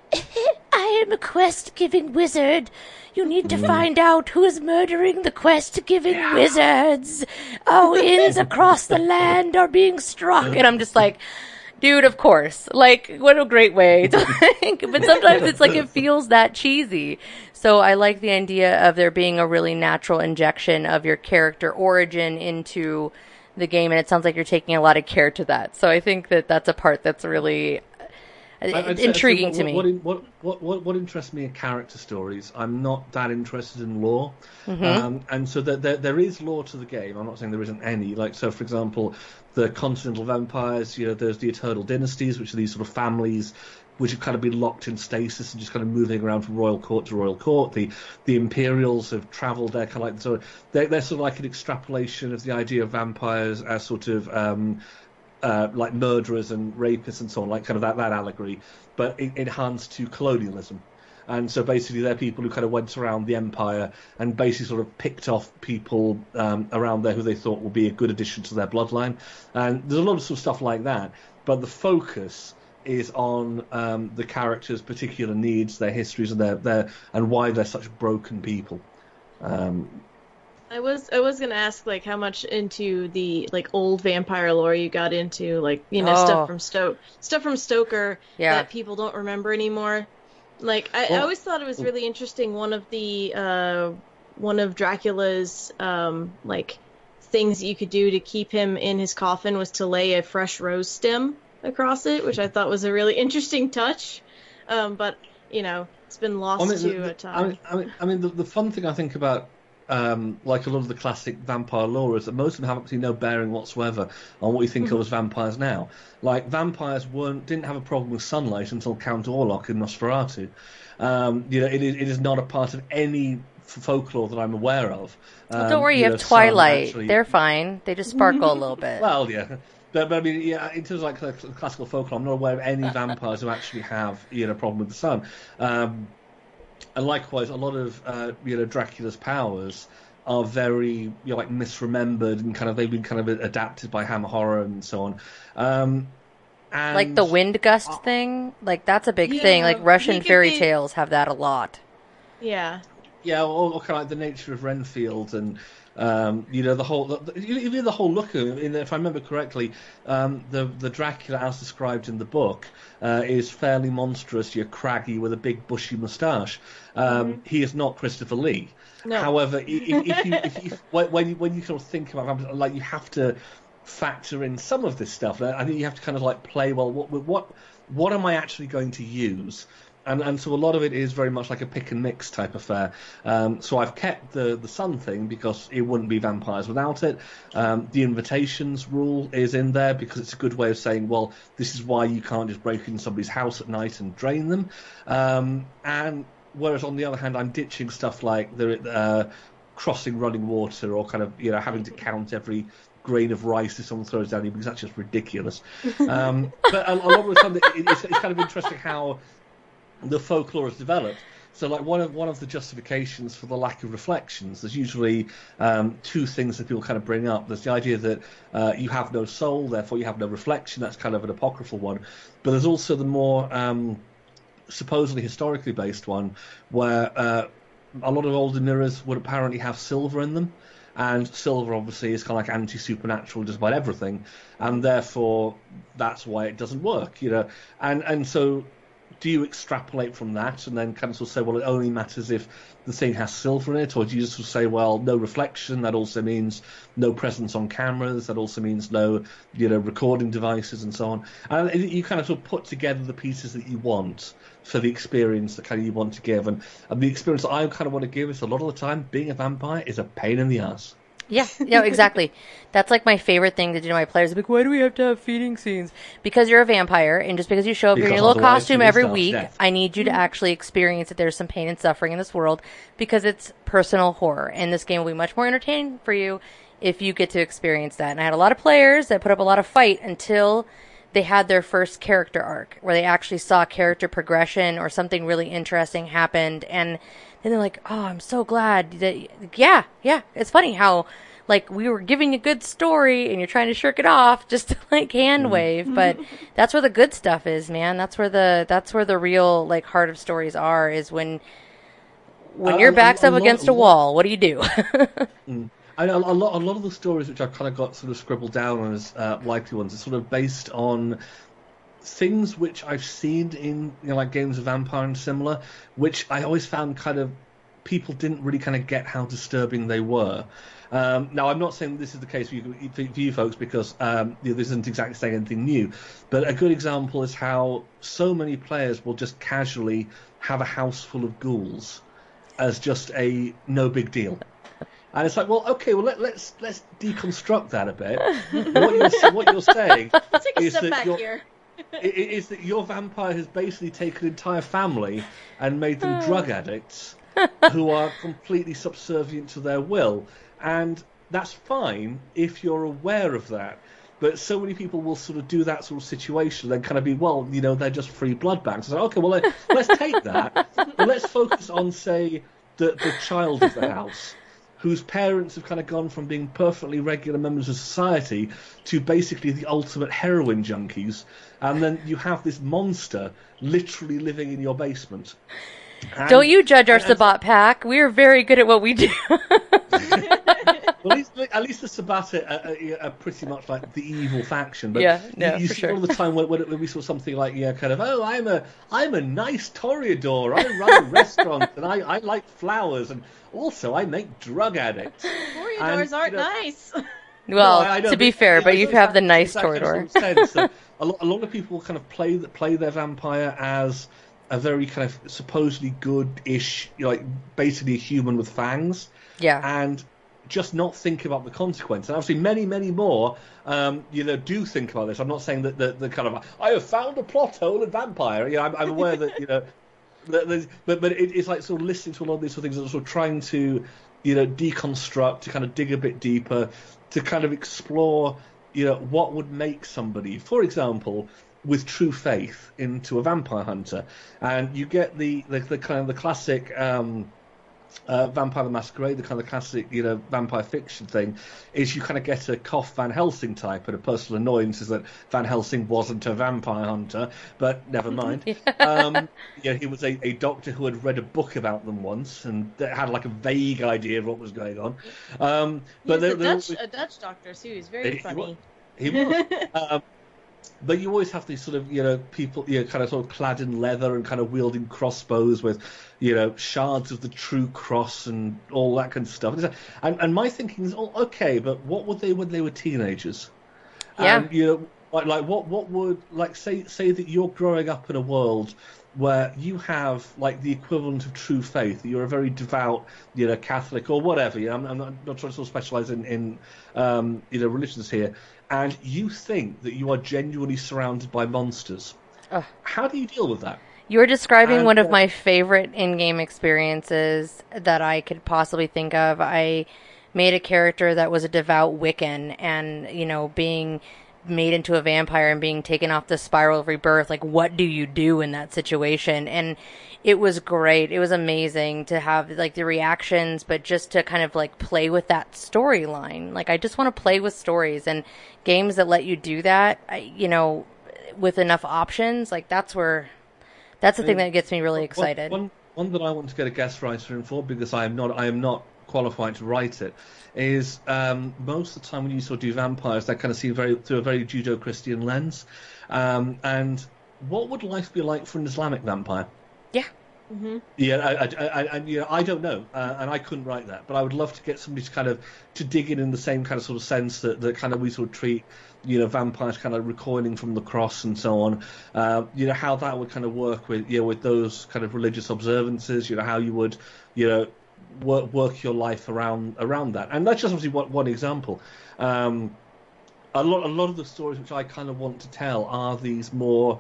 I am a quest-giving wizard. You need to find out who is murdering the quest-giving yeah. wizards. Oh, inns across the land are being struck. And I'm just like, dude, of course. Like, what a great way to think. But sometimes it's like it feels that cheesy. So I like the idea of there being a really natural injection of your character origin into the game. And it sounds like you're taking a lot of care to that. So I think that that's a part that's really... I'd intriguing
say,
to
what,
me.
What, what what what interests me in character stories. I'm not that interested in lore,
Mm-hmm.
um, and so there, there there is lore to the game. I'm not saying there isn't any. Like so, for example, the Continental Vampires. You know, there's the Eternal Dynasties, which are these sort of families which have kind of been locked in stasis and just kind of moving around from royal court to royal court. The the Imperials have travelled there, kind of like so they're, they're sort of like an extrapolation of the idea of vampires as sort of um, uh, like murderers and rapists and so on, like kind of that, that allegory, but enhanced to colonialism. And so basically they're people who kind of went around the empire and basically sort of picked off people um, around there who they thought would be a good addition to their bloodline. And there's a lot of sort of stuff like that, but the focus is on um, the characters' particular needs, their histories, and their, their and why they're such broken people. Um,
I was I was gonna ask like how much into the like old vampire lore you got into, like you know
Oh.
stuff from Stoke stuff from Stoker
Yeah.
that people don't remember anymore. Like I, I
Well-
always thought it was really interesting. One of the uh, one of Dracula's um, like things that you could do to keep him in his coffin was to lay a fresh rose stem across it, which I thought was a really interesting touch. Um, but you know, it's been lost
I mean,
to
the-
a time.
I mean, I mean, I mean the, the fun thing I think about um, like a lot of the classic vampire lore is that most of them have absolutely no bearing whatsoever on what you think of as vampires now. Like vampires weren't didn't have a problem with sunlight until Count Orlok in Nosferatu. Um, you know, it is, it is not a part of any folklore that I'm aware of. Um,
Well, don't worry, you,
know,
have
sun
Twilight.
actually-
They're fine. They just sparkle a little bit.
Well, yeah. But, but I mean, yeah, in terms of like the classical folklore, I'm not aware of any vampires who actually have you know a problem with the sun. Um, and likewise, a lot of uh, you know Dracula's powers are very you know, like misremembered and kind of they've been kind of adapted by Hammer Horror and so on. Um, and
Like the wind gust thing, like that's a big
Yeah,
thing. Like Russian
he could
fairy
be-
tales have that a lot.
yeah.
Yeah, or, or kind of like the nature of Renfield and um, you know the whole, the, even the whole look of him. If I remember correctly, um, the the Dracula as described in the book uh, is fairly monstrous. You're craggy with a big bushy moustache. Um,
Mm-hmm.
He is not Christopher Lee.
No.
However, if, if you, if you when you when you sort of think about vampires, like you have to factor in some of this stuff. I think you have to kind of like play well. What what what am I actually going to use? And and so a lot of it is very much like a pick and mix type affair. Um, so I've kept the the sun thing because it wouldn't be vampires without it. Um, the invitations rule is in there because it's a good way of saying, well, this is why you can't just break into somebody's house at night and drain them. Um, and whereas on the other hand, I'm ditching stuff like the uh, crossing running water or kind of you know having to count every grain of rice if someone throws down you because that's just ridiculous. Um, but a, a lot of the time, it, it's, it's kind of interesting how the folklore has developed. So, like one of one of the justifications for the lack of reflections, there's usually um, two things that people kind of bring up. There's the idea that uh, you have no soul, therefore you have no reflection. That's kind of an apocryphal one. But there's also the more um, supposedly historically based one, where uh, a lot of older mirrors would apparently have silver in them. And silver, obviously, is kind of like anti-supernatural, just about everything, and therefore that's why it doesn't work, you know. And and so, do you extrapolate from that, and then kind of sort of say, well, it only matters if the thing has silver in it, or do you just sort of say, well, no reflection? That also means no presence on cameras. That also means no, you know, recording devices and so on. And you kind of sort of put together the pieces that you want for the experience that kind of you want to give, and, and the experience that I kind of want to give is a lot of the time being a vampire is a pain in the ass.
Yeah, no, exactly. That's like my favorite thing to do to my players. I'm like, why do we have to have feeding scenes? Because you're a vampire, and just because you show up in
Because
your little
otherwise
costume
you'll
every
starve to
week,
death.
I need you to actually experience that there's some pain and suffering in this world, because it's personal horror, and this game will be much more entertaining for you if you get to experience that. And I had a lot of players that put up a lot of fight until they had their first character arc, where they actually saw character progression or something really interesting happened, and then they're like, oh, I'm so glad that, yeah, yeah, it's funny how, like, we were giving a good story and you're trying to shirk it off just to, like, hand wave. But that's where the good stuff is, man. That's where the, that's where the real, like, heart of stories are, is when, when
Uh,
your
a-
back's
a
up
lot-
against
a
a
lot-
wall, what do you do?
I know a lot, a lot of the stories which I've kind of got sort of scribbled down as uh, likely ones are sort of based on things which I've seen in you know, like games of Vampire and similar, which I always found kind of people didn't really kind of get how disturbing they were. Um, now, I'm not saying this is the case for you, for you folks, because um, you know, this isn't exactly saying anything new, but a good example is how so many players will just casually have a house full of ghouls as just a no big deal. And it's like, well, okay, well, let, let's let's deconstruct that a bit. What you're, what you're saying
Let's take a
is
step
that
back
you're,
here.
it is that your vampire has basically taken an entire family and made them drug addicts who are completely subservient to their will. And that's fine if you're aware of that. But so many people will sort of do that sort of situation and kind of be, well, you know, they're just free blood banks. So, okay, well, let, let's take that. But let's focus on, say, the, the child of the house, whose parents have kind of gone from being perfectly regular members of society to basically the ultimate heroin junkies. And then you have this monster literally living in your basement. And,
Don't you judge our
and, and,
Sabbat pack. We are very good at what we do.
Well, at least, at least the Sabbat are, are, are pretty much like the evil faction. But
yeah, no,
you, you
for
see
sure.
all the time when, when we saw something like, yeah, kind of, oh, I'm a I'm a nice toreador. I run a restaurant and I, I like flowers and also I make drug addicts.
Toreadors aren't
you know,
nice.
Well,
no, I, I know,
to be
but,
fair,
yeah,
but
I
you
know
have the
that-
nice
that kind of
Toreador.
sort of sense that a, lot, a lot of people kind of play play their vampire as a very kind of supposedly good-ish, you know, like basically a human with fangs.
Yeah.
And just not think about the consequence. And obviously many, many more, um, you know, do think about this. I'm not saying that the, the kind of, I have found a plot hole in Vampire. You know, I'm, I'm aware that, you know, that there's, but, but it, it's like sort of listening to a lot of these sort of things and sort of trying to, you know, deconstruct, to kind of dig a bit deeper, to kind of explore, you know, what would make somebody, for example, with true faith into a vampire hunter. And you get the, the, the kind of the classic, um, Uh, Vampire the Masquerade, the kind of classic, you know, vampire fiction thing, is you kind of get a Koff Van Helsing type, and a personal annoyance is that Van Helsing wasn't a vampire hunter, but never mind. um, yeah, he was a, a doctor who had read a book about them once and had like a vague idea of what was going on. Um, but
He was
they're,
a, Dutch,
they're,
a Dutch doctor too. He's very
he,
funny.
He was. He was. um, But you always have these sort of, you know, people, you know, kind of sort of clad in leather and kind of wielding crossbows with, you know, shards of the true cross and all that kind of stuff. And, and my thinking is, oh, okay, but what would they when they were teenagers?
Yeah.
And, you know, like, like what, what would, like, say, say that you're growing up in a world where you have, like, the equivalent of true faith. You're a very devout, you know, Catholic or whatever. You know, I'm, I'm not, not trying to sort of specialize in, in um, you know, religions here. And you think that you are genuinely surrounded by monsters.
Ugh.
How do you deal with that?
You're describing
And,
one of
uh,
my favorite in-game experiences that I could possibly think of. I made a character that was a devout Wiccan, and, you know, being made into a vampire and being taken off the spiral of rebirth. Like, what do you do in that situation? And it was great. It was amazing to have, like, the reactions, but just to kind of, like, play with that storyline. Like, I just want to play with stories, and games that let you do that, I, you know, with enough options, like, that's where, that's the
I
thing
mean,
that gets me really excited.
One, one, one that I want to get a guest writer in for, because I am not, I am not qualified to write it, is um, most of the time when you sort of do vampires, that kind of see very through a very Judeo-Christian lens. Um, and what would life be like for an Islamic vampire?
Yeah.
Mm-hmm.
Yeah, I, I, I, I, you know, I don't know, uh, and I couldn't write that, but I would love to get somebody to kind of to dig in in the same kind of sort of sense that, that kind of we sort of treat, you know, vampires kind of recoiling from the cross and so on. Uh, you know, how that would kind of work with, you know, with those kind of religious observances. You know, how you would, you know, work work your life around around that. And that's just obviously one, one example. Um, a lot a lot of the stories which I kind of want to tell are these more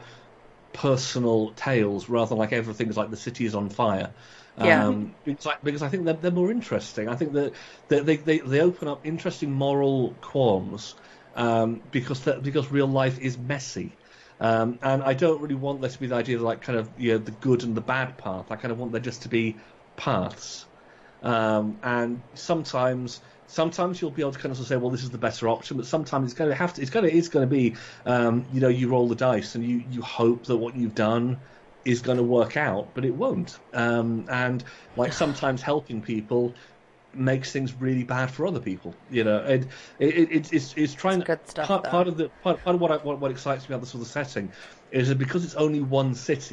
personal tales rather than like everything's like the city is on fire.
Yeah.
Um, it's like, because I think they're, they're more interesting. I think that, that they, they they open up interesting moral qualms um, because that, because real life is messy. Um, and I don't really want there to be the idea of like kind of, you know, the good and the bad path. I kind of want there just to be paths. Um, and sometimes sometimes you'll be able to kind of say, well, this is the better option, but sometimes it's going to have to, it's going to, it's going to be, um, you know, you roll the dice and you, you hope that what you've done is going to work out, but it won't. Um, and like sometimes helping people makes things really bad for other people. You know, it, it, it it's it's trying.
It's good stuff,
part,
though.
part of the part, part of what, I, what what excites me about this sort of setting is that because it's only one city,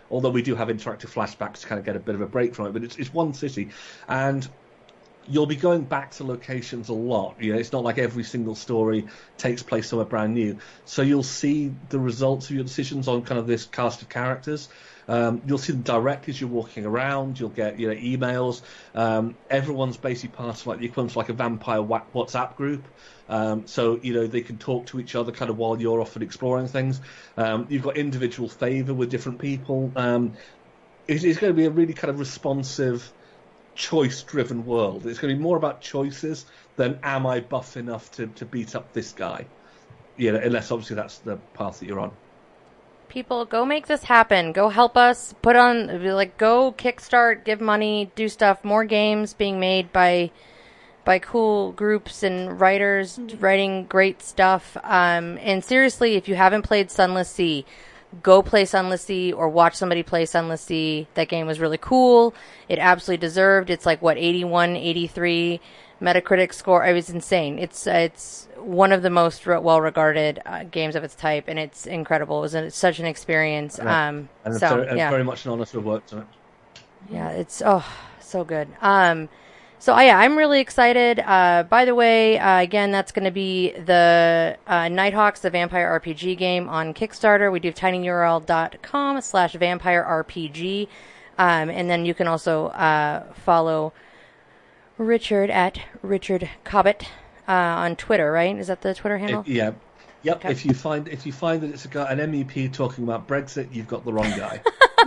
although we do have interactive flashbacks to kind of get a bit of a break from it. But it's it's one city, and you'll be going back to locations a lot. You know, it's not like every single story takes place somewhere brand new. So you'll see the results of your decisions on kind of this cast of characters. Um, you'll see them directly as you're walking around. You'll get, you know, emails. Um, everyone's basically part of like the equivalent of like a vampire WhatsApp group. Um, so, you know, they can talk to each other kind of while you're off and exploring things. Um, you've got individual favour with different people. Um, it, it's going to be a really kind of responsive, choice-driven world. It's going to be more about choices than am I buff enough to, to beat up this guy. You know, unless obviously that's the path that you're on.
People, go make this happen. Go help us. Put on, like, go kickstart, give money, do stuff. More games being made by by cool groups and writers mm-hmm. writing great stuff. Um, and seriously, if you haven't played Sunless Sea, go play Sunless Sea or watch somebody play Sunless Sea. That game was really cool. It absolutely deserved. It's like, what, eighty-one, eighty-three Metacritic score. It was insane. It's it's one of the most re- well-regarded uh, games of its type, and it's incredible. It was a, such an experience. Um,
and
so,
it's very,
yeah.
very much an honor to have worked on it.
Yeah, it's, oh, so good. Um, so, uh, yeah, I'm really excited. Uh, by the way, uh, again, that's going to be the uh, Nighthawks, the Vampire R P G game on Kickstarter. We do tinyurl.com slash vampire RPG. Um, and then you can also uh, follow Richard at Richard Cobbett uh, on Twitter, right? Is that the Twitter handle?
It, yeah. Yep.
Okay.
If you find if you find that it's a guy, an M E P talking about Brexit, you've got the wrong guy.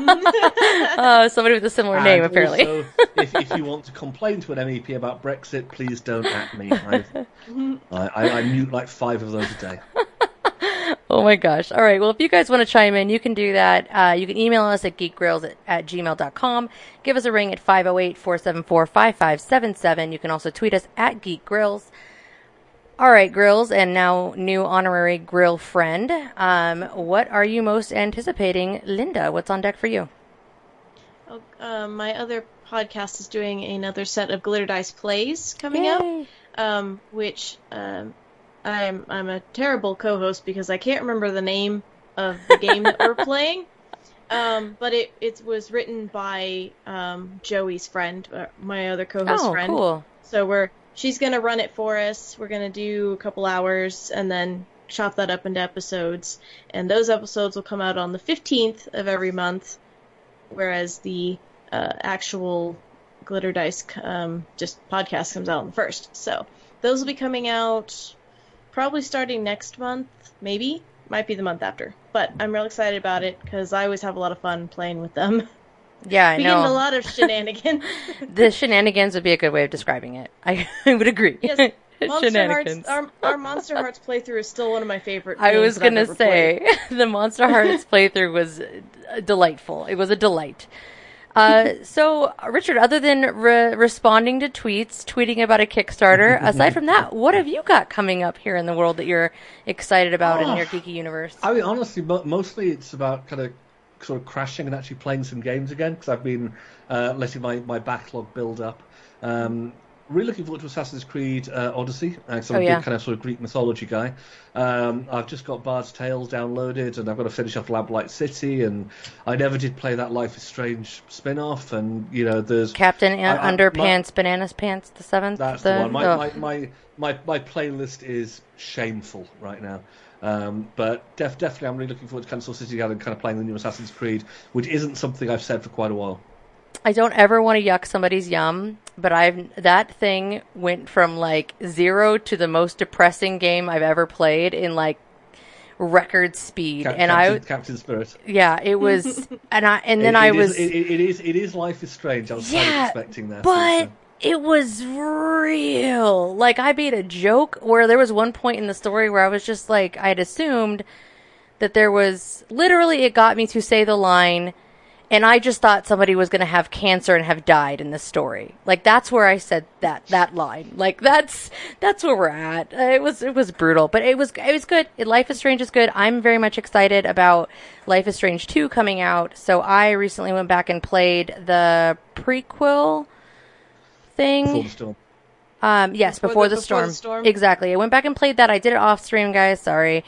Oh, somebody with a similar
and
name, apparently.
Also, if, if you want to complain to an M E P about Brexit, please don't at me. I, I, I mute like five of those a day.
Oh my gosh. All right. Well, if you guys want to chime in, you can do that. Uh, you can email us at geekgrills at, at gmail dot com. Give us a ring at five oh eight, four seven four, five five seven seven. You can also tweet us at geekgrills. All right, Grills, and now new honorary grill friend. Um, what are you most anticipating? Linda, what's on deck for you?
Oh, uh, my other podcast is doing another set of Glitter Dice plays coming
Yay.
up, um, which um, I'm I'm a terrible co-host because I can't remember the name of the game that we're playing. Um, but it, it was written by um, Joey's friend, uh, my other co-host
oh,
friend.
Cool.
So we're she's gonna run it for us. We're gonna do a couple hours and then chop that up into episodes. And those episodes will come out on the fifteenth of every month, whereas the uh, actual Glitter Dice um, just podcast comes out on the first. So those will be coming out probably starting next month, maybe. Might be the month after. But I'm real excited about it because I always have a lot of fun playing with them.
Yeah, I
we
know.
get in a lot of shenanigans.
The shenanigans would be a good way of describing it. I, I would agree.
Yes, Monster
Shenanigans.
Hearts, our, our Monster Hearts playthrough is still one of my favorite
I
games
was
that
going to
I've ever
say,
played.
the Monster Hearts playthrough was uh, delightful. It was a delight. Uh, so, Richard, other than re- responding to tweets, tweeting about a Kickstarter, aside from that, what have you got coming up here in the world that you're excited about
oh,
in your geeky universe?
I mean, honestly, mo- mostly it's about kind of sort of crashing and actually playing some games again, because I've been uh, letting my, my backlog build up. Um, really looking forward to Assassin's Creed uh, Odyssey, because I'm
oh,
a
yeah.
big kind of sort of Greek mythology guy. Um, I've just got Bard's Tales downloaded, and I've got to finish off Lamplight City, and I never did play that Life is Strange spin-off, and, you know, there's...
Captain
I, I,
Underpants,
my,
Bananas Pants, the seventh?
That's the, the one. My, oh. my, my, my, my playlist is shameful right now. Um, but def- definitely I'm really looking forward to kind of sitting together and kind of playing the new Assassin's Creed, which isn't something I've said for quite a while.
I don't ever want to yuck somebody's yum, but I've that thing went from like zero to the most depressing game I've ever played in like record speed.
Cap-
and
Captain,
I
Captain Spirit.
Yeah, it was, and I and then
it,
I
it
was.
Is, it, it is. It is. Life is Strange. I was
yeah,
kind of expecting that.
but
also.
It was real. Like I made a joke where there was one point in the story where I was just like, I had assumed that there was literally. It got me to say the line. And I just thought somebody was going to have cancer and have died in this story. Like that's where I said that that line. Like that's that's where we're at. Uh, it was it was brutal, but it was it was good. It, Life is Strange is good. I'm very much excited about Life is Strange two coming out. So I recently went back and played the prequel thing.
Before the Storm.
Um, yes,
before,
before,
the,
the,
before
storm.
the Storm.
Exactly. I went back and played that. I did it off stream, guys. Sorry.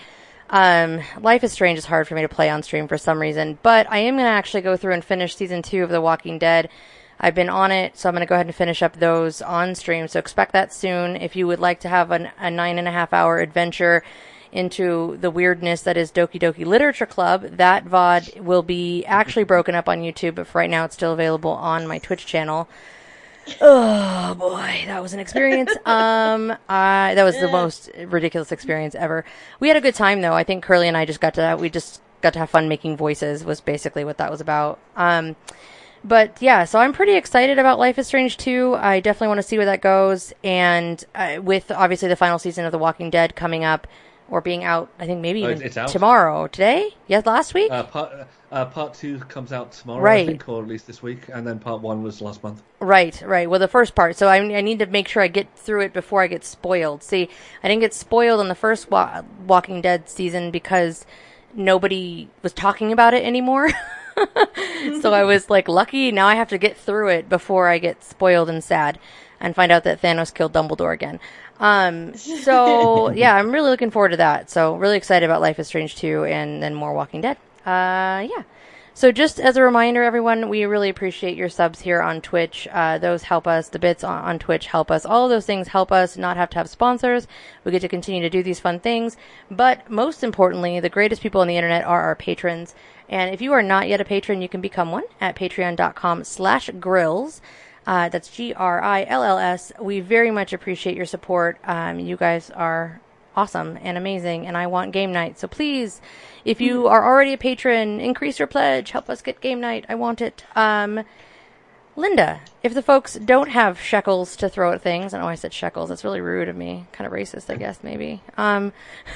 Um, Life is Strange is hard for me to play on stream for some reason, but I am going to actually go through and finish season two of The Walking Dead. I've been on it, so I'm going to go ahead and finish up those on stream. So expect that soon. If you would like to have an, a nine and a half hour adventure into the weirdness that is Doki Doki Literature Club, that V O D will be actually broken up on YouTube, but for right now it's still available on my Twitch channel. Oh boy, that was an experience. Um, I that was the most ridiculous experience ever. We had a good time though. I think Curly and I just got to we just got to have fun making voices. Was basically what that was about. Um, but yeah, so I'm pretty excited about Life is Strange two. I definitely want to see where that goes, and uh, with obviously the final season of The Walking Dead coming up or being out, I think maybe
Oh,
even
it's out?
tomorrow, today, yes, last week.
Uh, part, uh, part two comes out tomorrow,
Right.
I think, or at least this week, and then part one was last month.
Right, right. Well, the first part. So I, I need to make sure I get through it before I get spoiled. See, I didn't get spoiled on the first wa- Walking Dead season because nobody was talking about it anymore. So I was like lucky. Now I have to get through it before I get spoiled and sad and find out that Thanos killed Dumbledore again. Um, so yeah, I'm really looking forward to that. So really excited about Life is Strange two and then more Walking Dead. Uh, yeah. So just as a reminder, everyone, we really appreciate your subs here on Twitch. Uh, those help us. The bits on, on Twitch help us. All of those things help us not have to have sponsors. We get to continue to do these fun things. But most importantly, the greatest people on the internet are our patrons. And if you are not yet a patron, you can become one at patreon.com slash grills. Uh, that's G R I L L S. We very much appreciate your support. Um, you guys are awesome and amazing, and I want game night. So please, if you are already a patron, increase your pledge. Help us get game night. I want it. Um, Linda, if the folks don't have shekels to throw at things, I know I said shekels. That's really rude of me. Kind of racist, I guess, maybe. Um,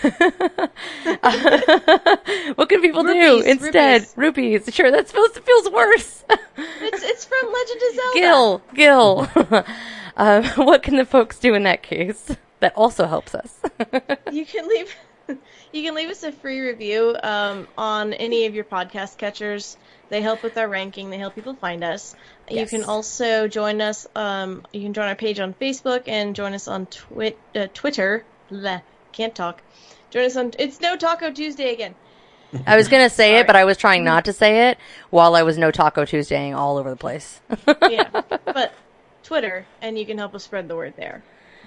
what can people
Rupees,
do instead?
rupees.
Rupees. Sure, that feels, feels worse.
It's it's from Legend of Zelda.
Gil, Gil. um, what can the folks do in that case? That also helps us.
You can leave you can leave us a free review um, on any of your podcast catchers. They help with our ranking. They help people find us.
Yes.
You can also join us. Um, you can join our page on Facebook and join us on twi- uh, Twitter. Bleh, can't talk. Join us on. It's No Taco Tuesday again.
I was gonna say
Sorry.
it, but I was trying not to say it while I was No Taco Tuesdaying all over the place.
Yeah, but Twitter, and you can help us spread the word there.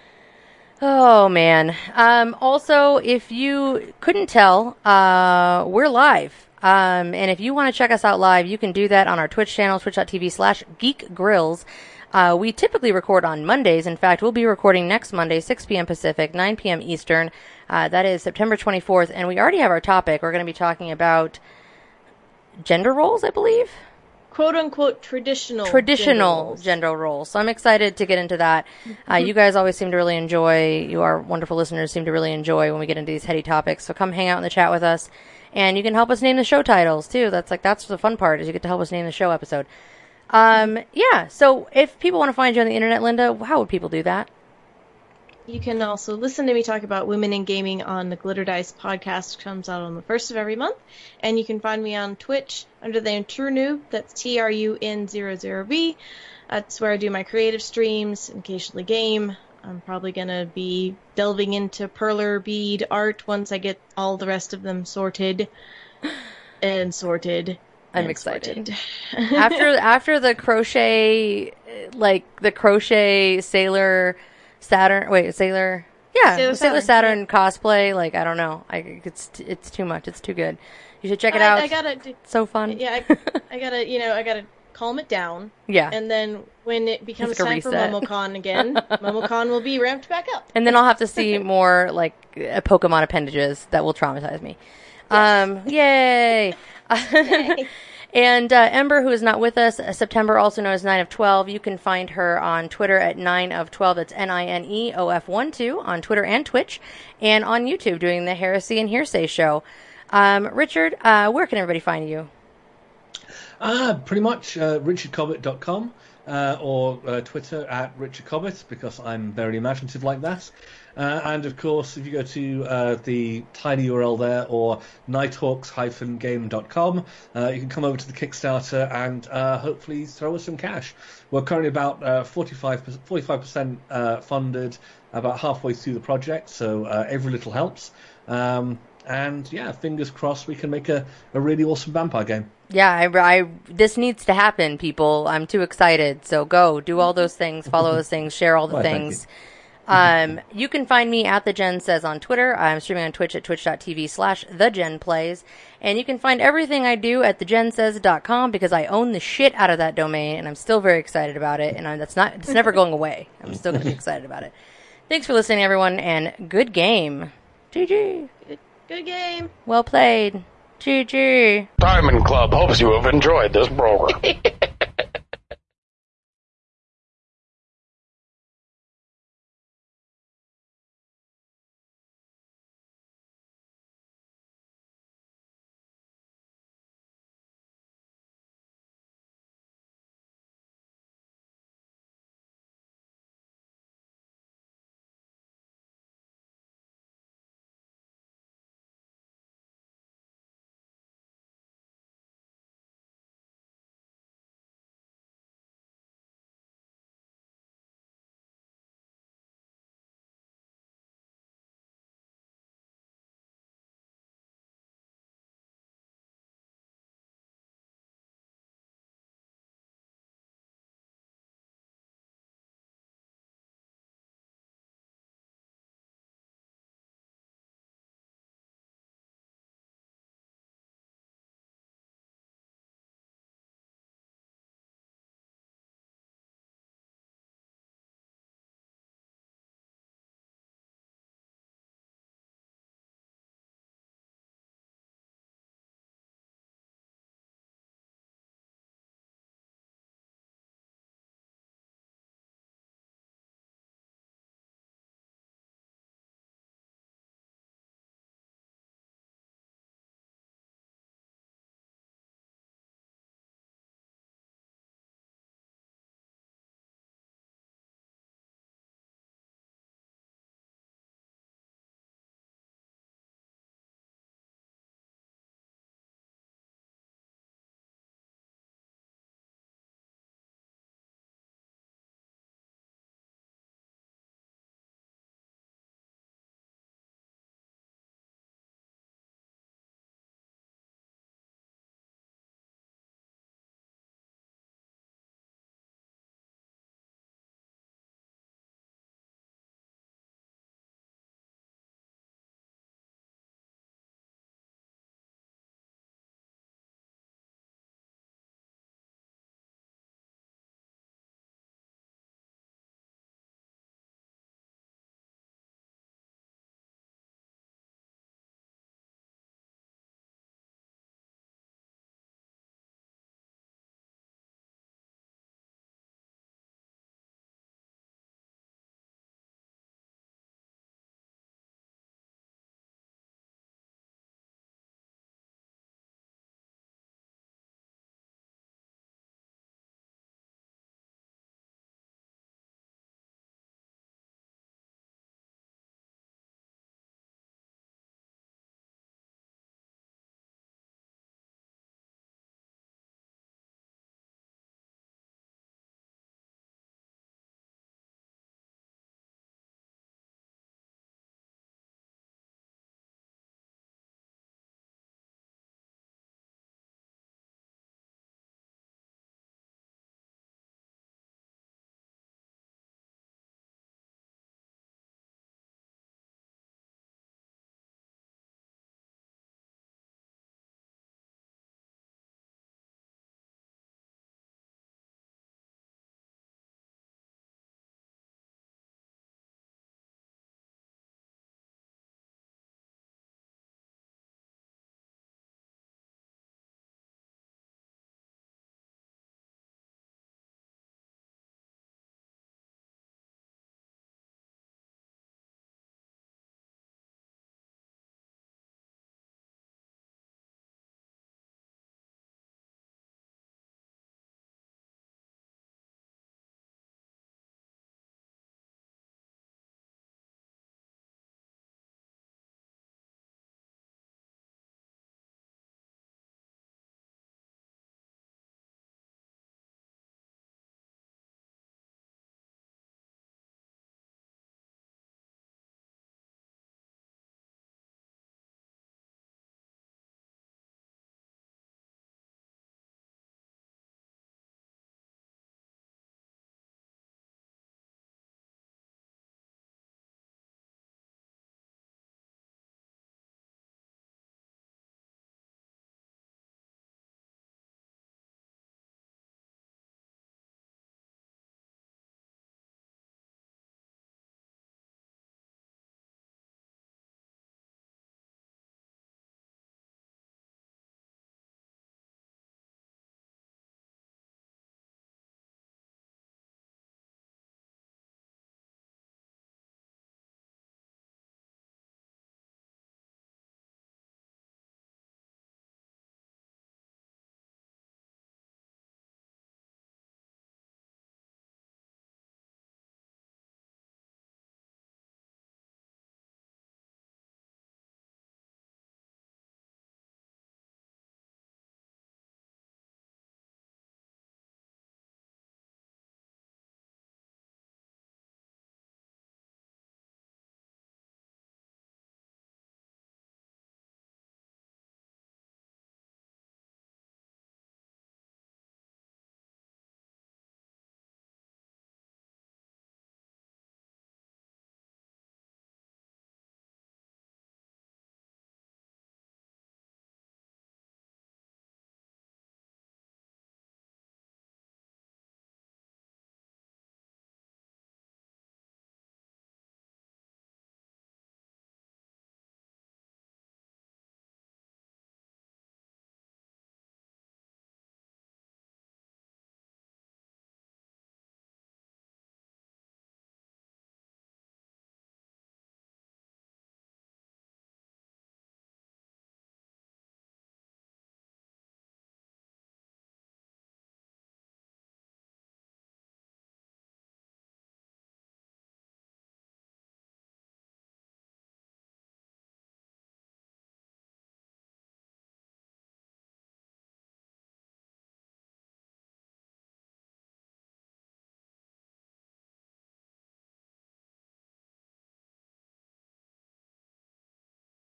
Oh man. Um, also, if you couldn't tell, uh, we're live. Um, and if you want to check us out live, you can do that on our Twitch channel, twitch.tv slash geekgrills. Uh, we typically record on Mondays. In fact, we'll be recording next Monday, six p.m. Pacific, nine p.m. Eastern. Uh, that is September twenty-fourth. And we already have our topic. We're going to be talking about gender roles, I believe.
Quote unquote traditional
Traditional
gender roles.
gender roles. So I'm excited to get into that. Uh, you guys always seem to really enjoy, you our wonderful listeners seem to really enjoy when we get into these heady topics. So come hang out in the chat with us. And you can help us name the show titles too. That's like, that's the fun part, is you get to help us name the show episode. Um, yeah. So if people want to find you on the internet, Linda, how would people do that?
You can also listen to me talk about women in gaming on the Glitter Dice podcast. Comes out on the first of every month. And you can find me on Twitch under the name True Noob. That's T R U N zero zero B. That's where I do my creative streams and occasionally game. I'm probably going to be delving into perler bead art once I get all the rest of them sorted. And sorted.
I'm
and
excited.
sorted.
after, after the crochet, like the crochet Sailor Saturn, wait, Sailor, yeah,
Sailor
Sailor
Saturn,
Saturn cosplay, like, I don't know. I, it's, it's too much. It's too good. You should check it
I,
out.
I gotta, do,
so fun.
yeah, I, I gotta, you know, I gotta calm it down.
Yeah.
And then when it becomes
It's like a
time for
reset.
MomoCon again, MomoCon will be ramped back up.
And then I'll have to see more, like, uh, Pokemon appendages that will traumatize me.
Yes.
Um, yay!
Yay.
And uh, Ember, who is not with us, uh, September, also known as nine of twelve, you can find her on Twitter at nine of twelve. That's N I N E O F one two on Twitter and Twitch, and on YouTube doing the Heresy and Hearsay show. Um, Richard, uh, where can everybody find you?
Ah, pretty much uh, richard cobbett dot com uh, or uh, Twitter at richard cobbett, because I'm very imaginative like that. Uh, and of course, if you go to uh, the tiny U R L there, or nighthawks dash game dot com, uh, you can come over to the Kickstarter and uh, hopefully throw us some cash. We're currently about uh, forty-five percent uh, funded, about halfway through the project, so uh, every little helps. Um, and yeah, fingers crossed we can make a, a really awesome vampire game.
Yeah, I, I, this needs to happen, people. I'm too excited. So go, do all those things, follow those things, share all the
Why,
things. um, you can find me at The Jen Says on Twitter. I'm streaming on Twitch at twitch.tv slash TheJenPlays. And you can find everything I do at the jen says dot com because I own the shit out of that domain, and I'm still very excited about it. And I, that's not, it's never going away. I'm still going to be excited about it. Thanks for listening, everyone, and good game. G G.
Good, good game.
Well played. G G.
Diamond Club hopes you have enjoyed this program.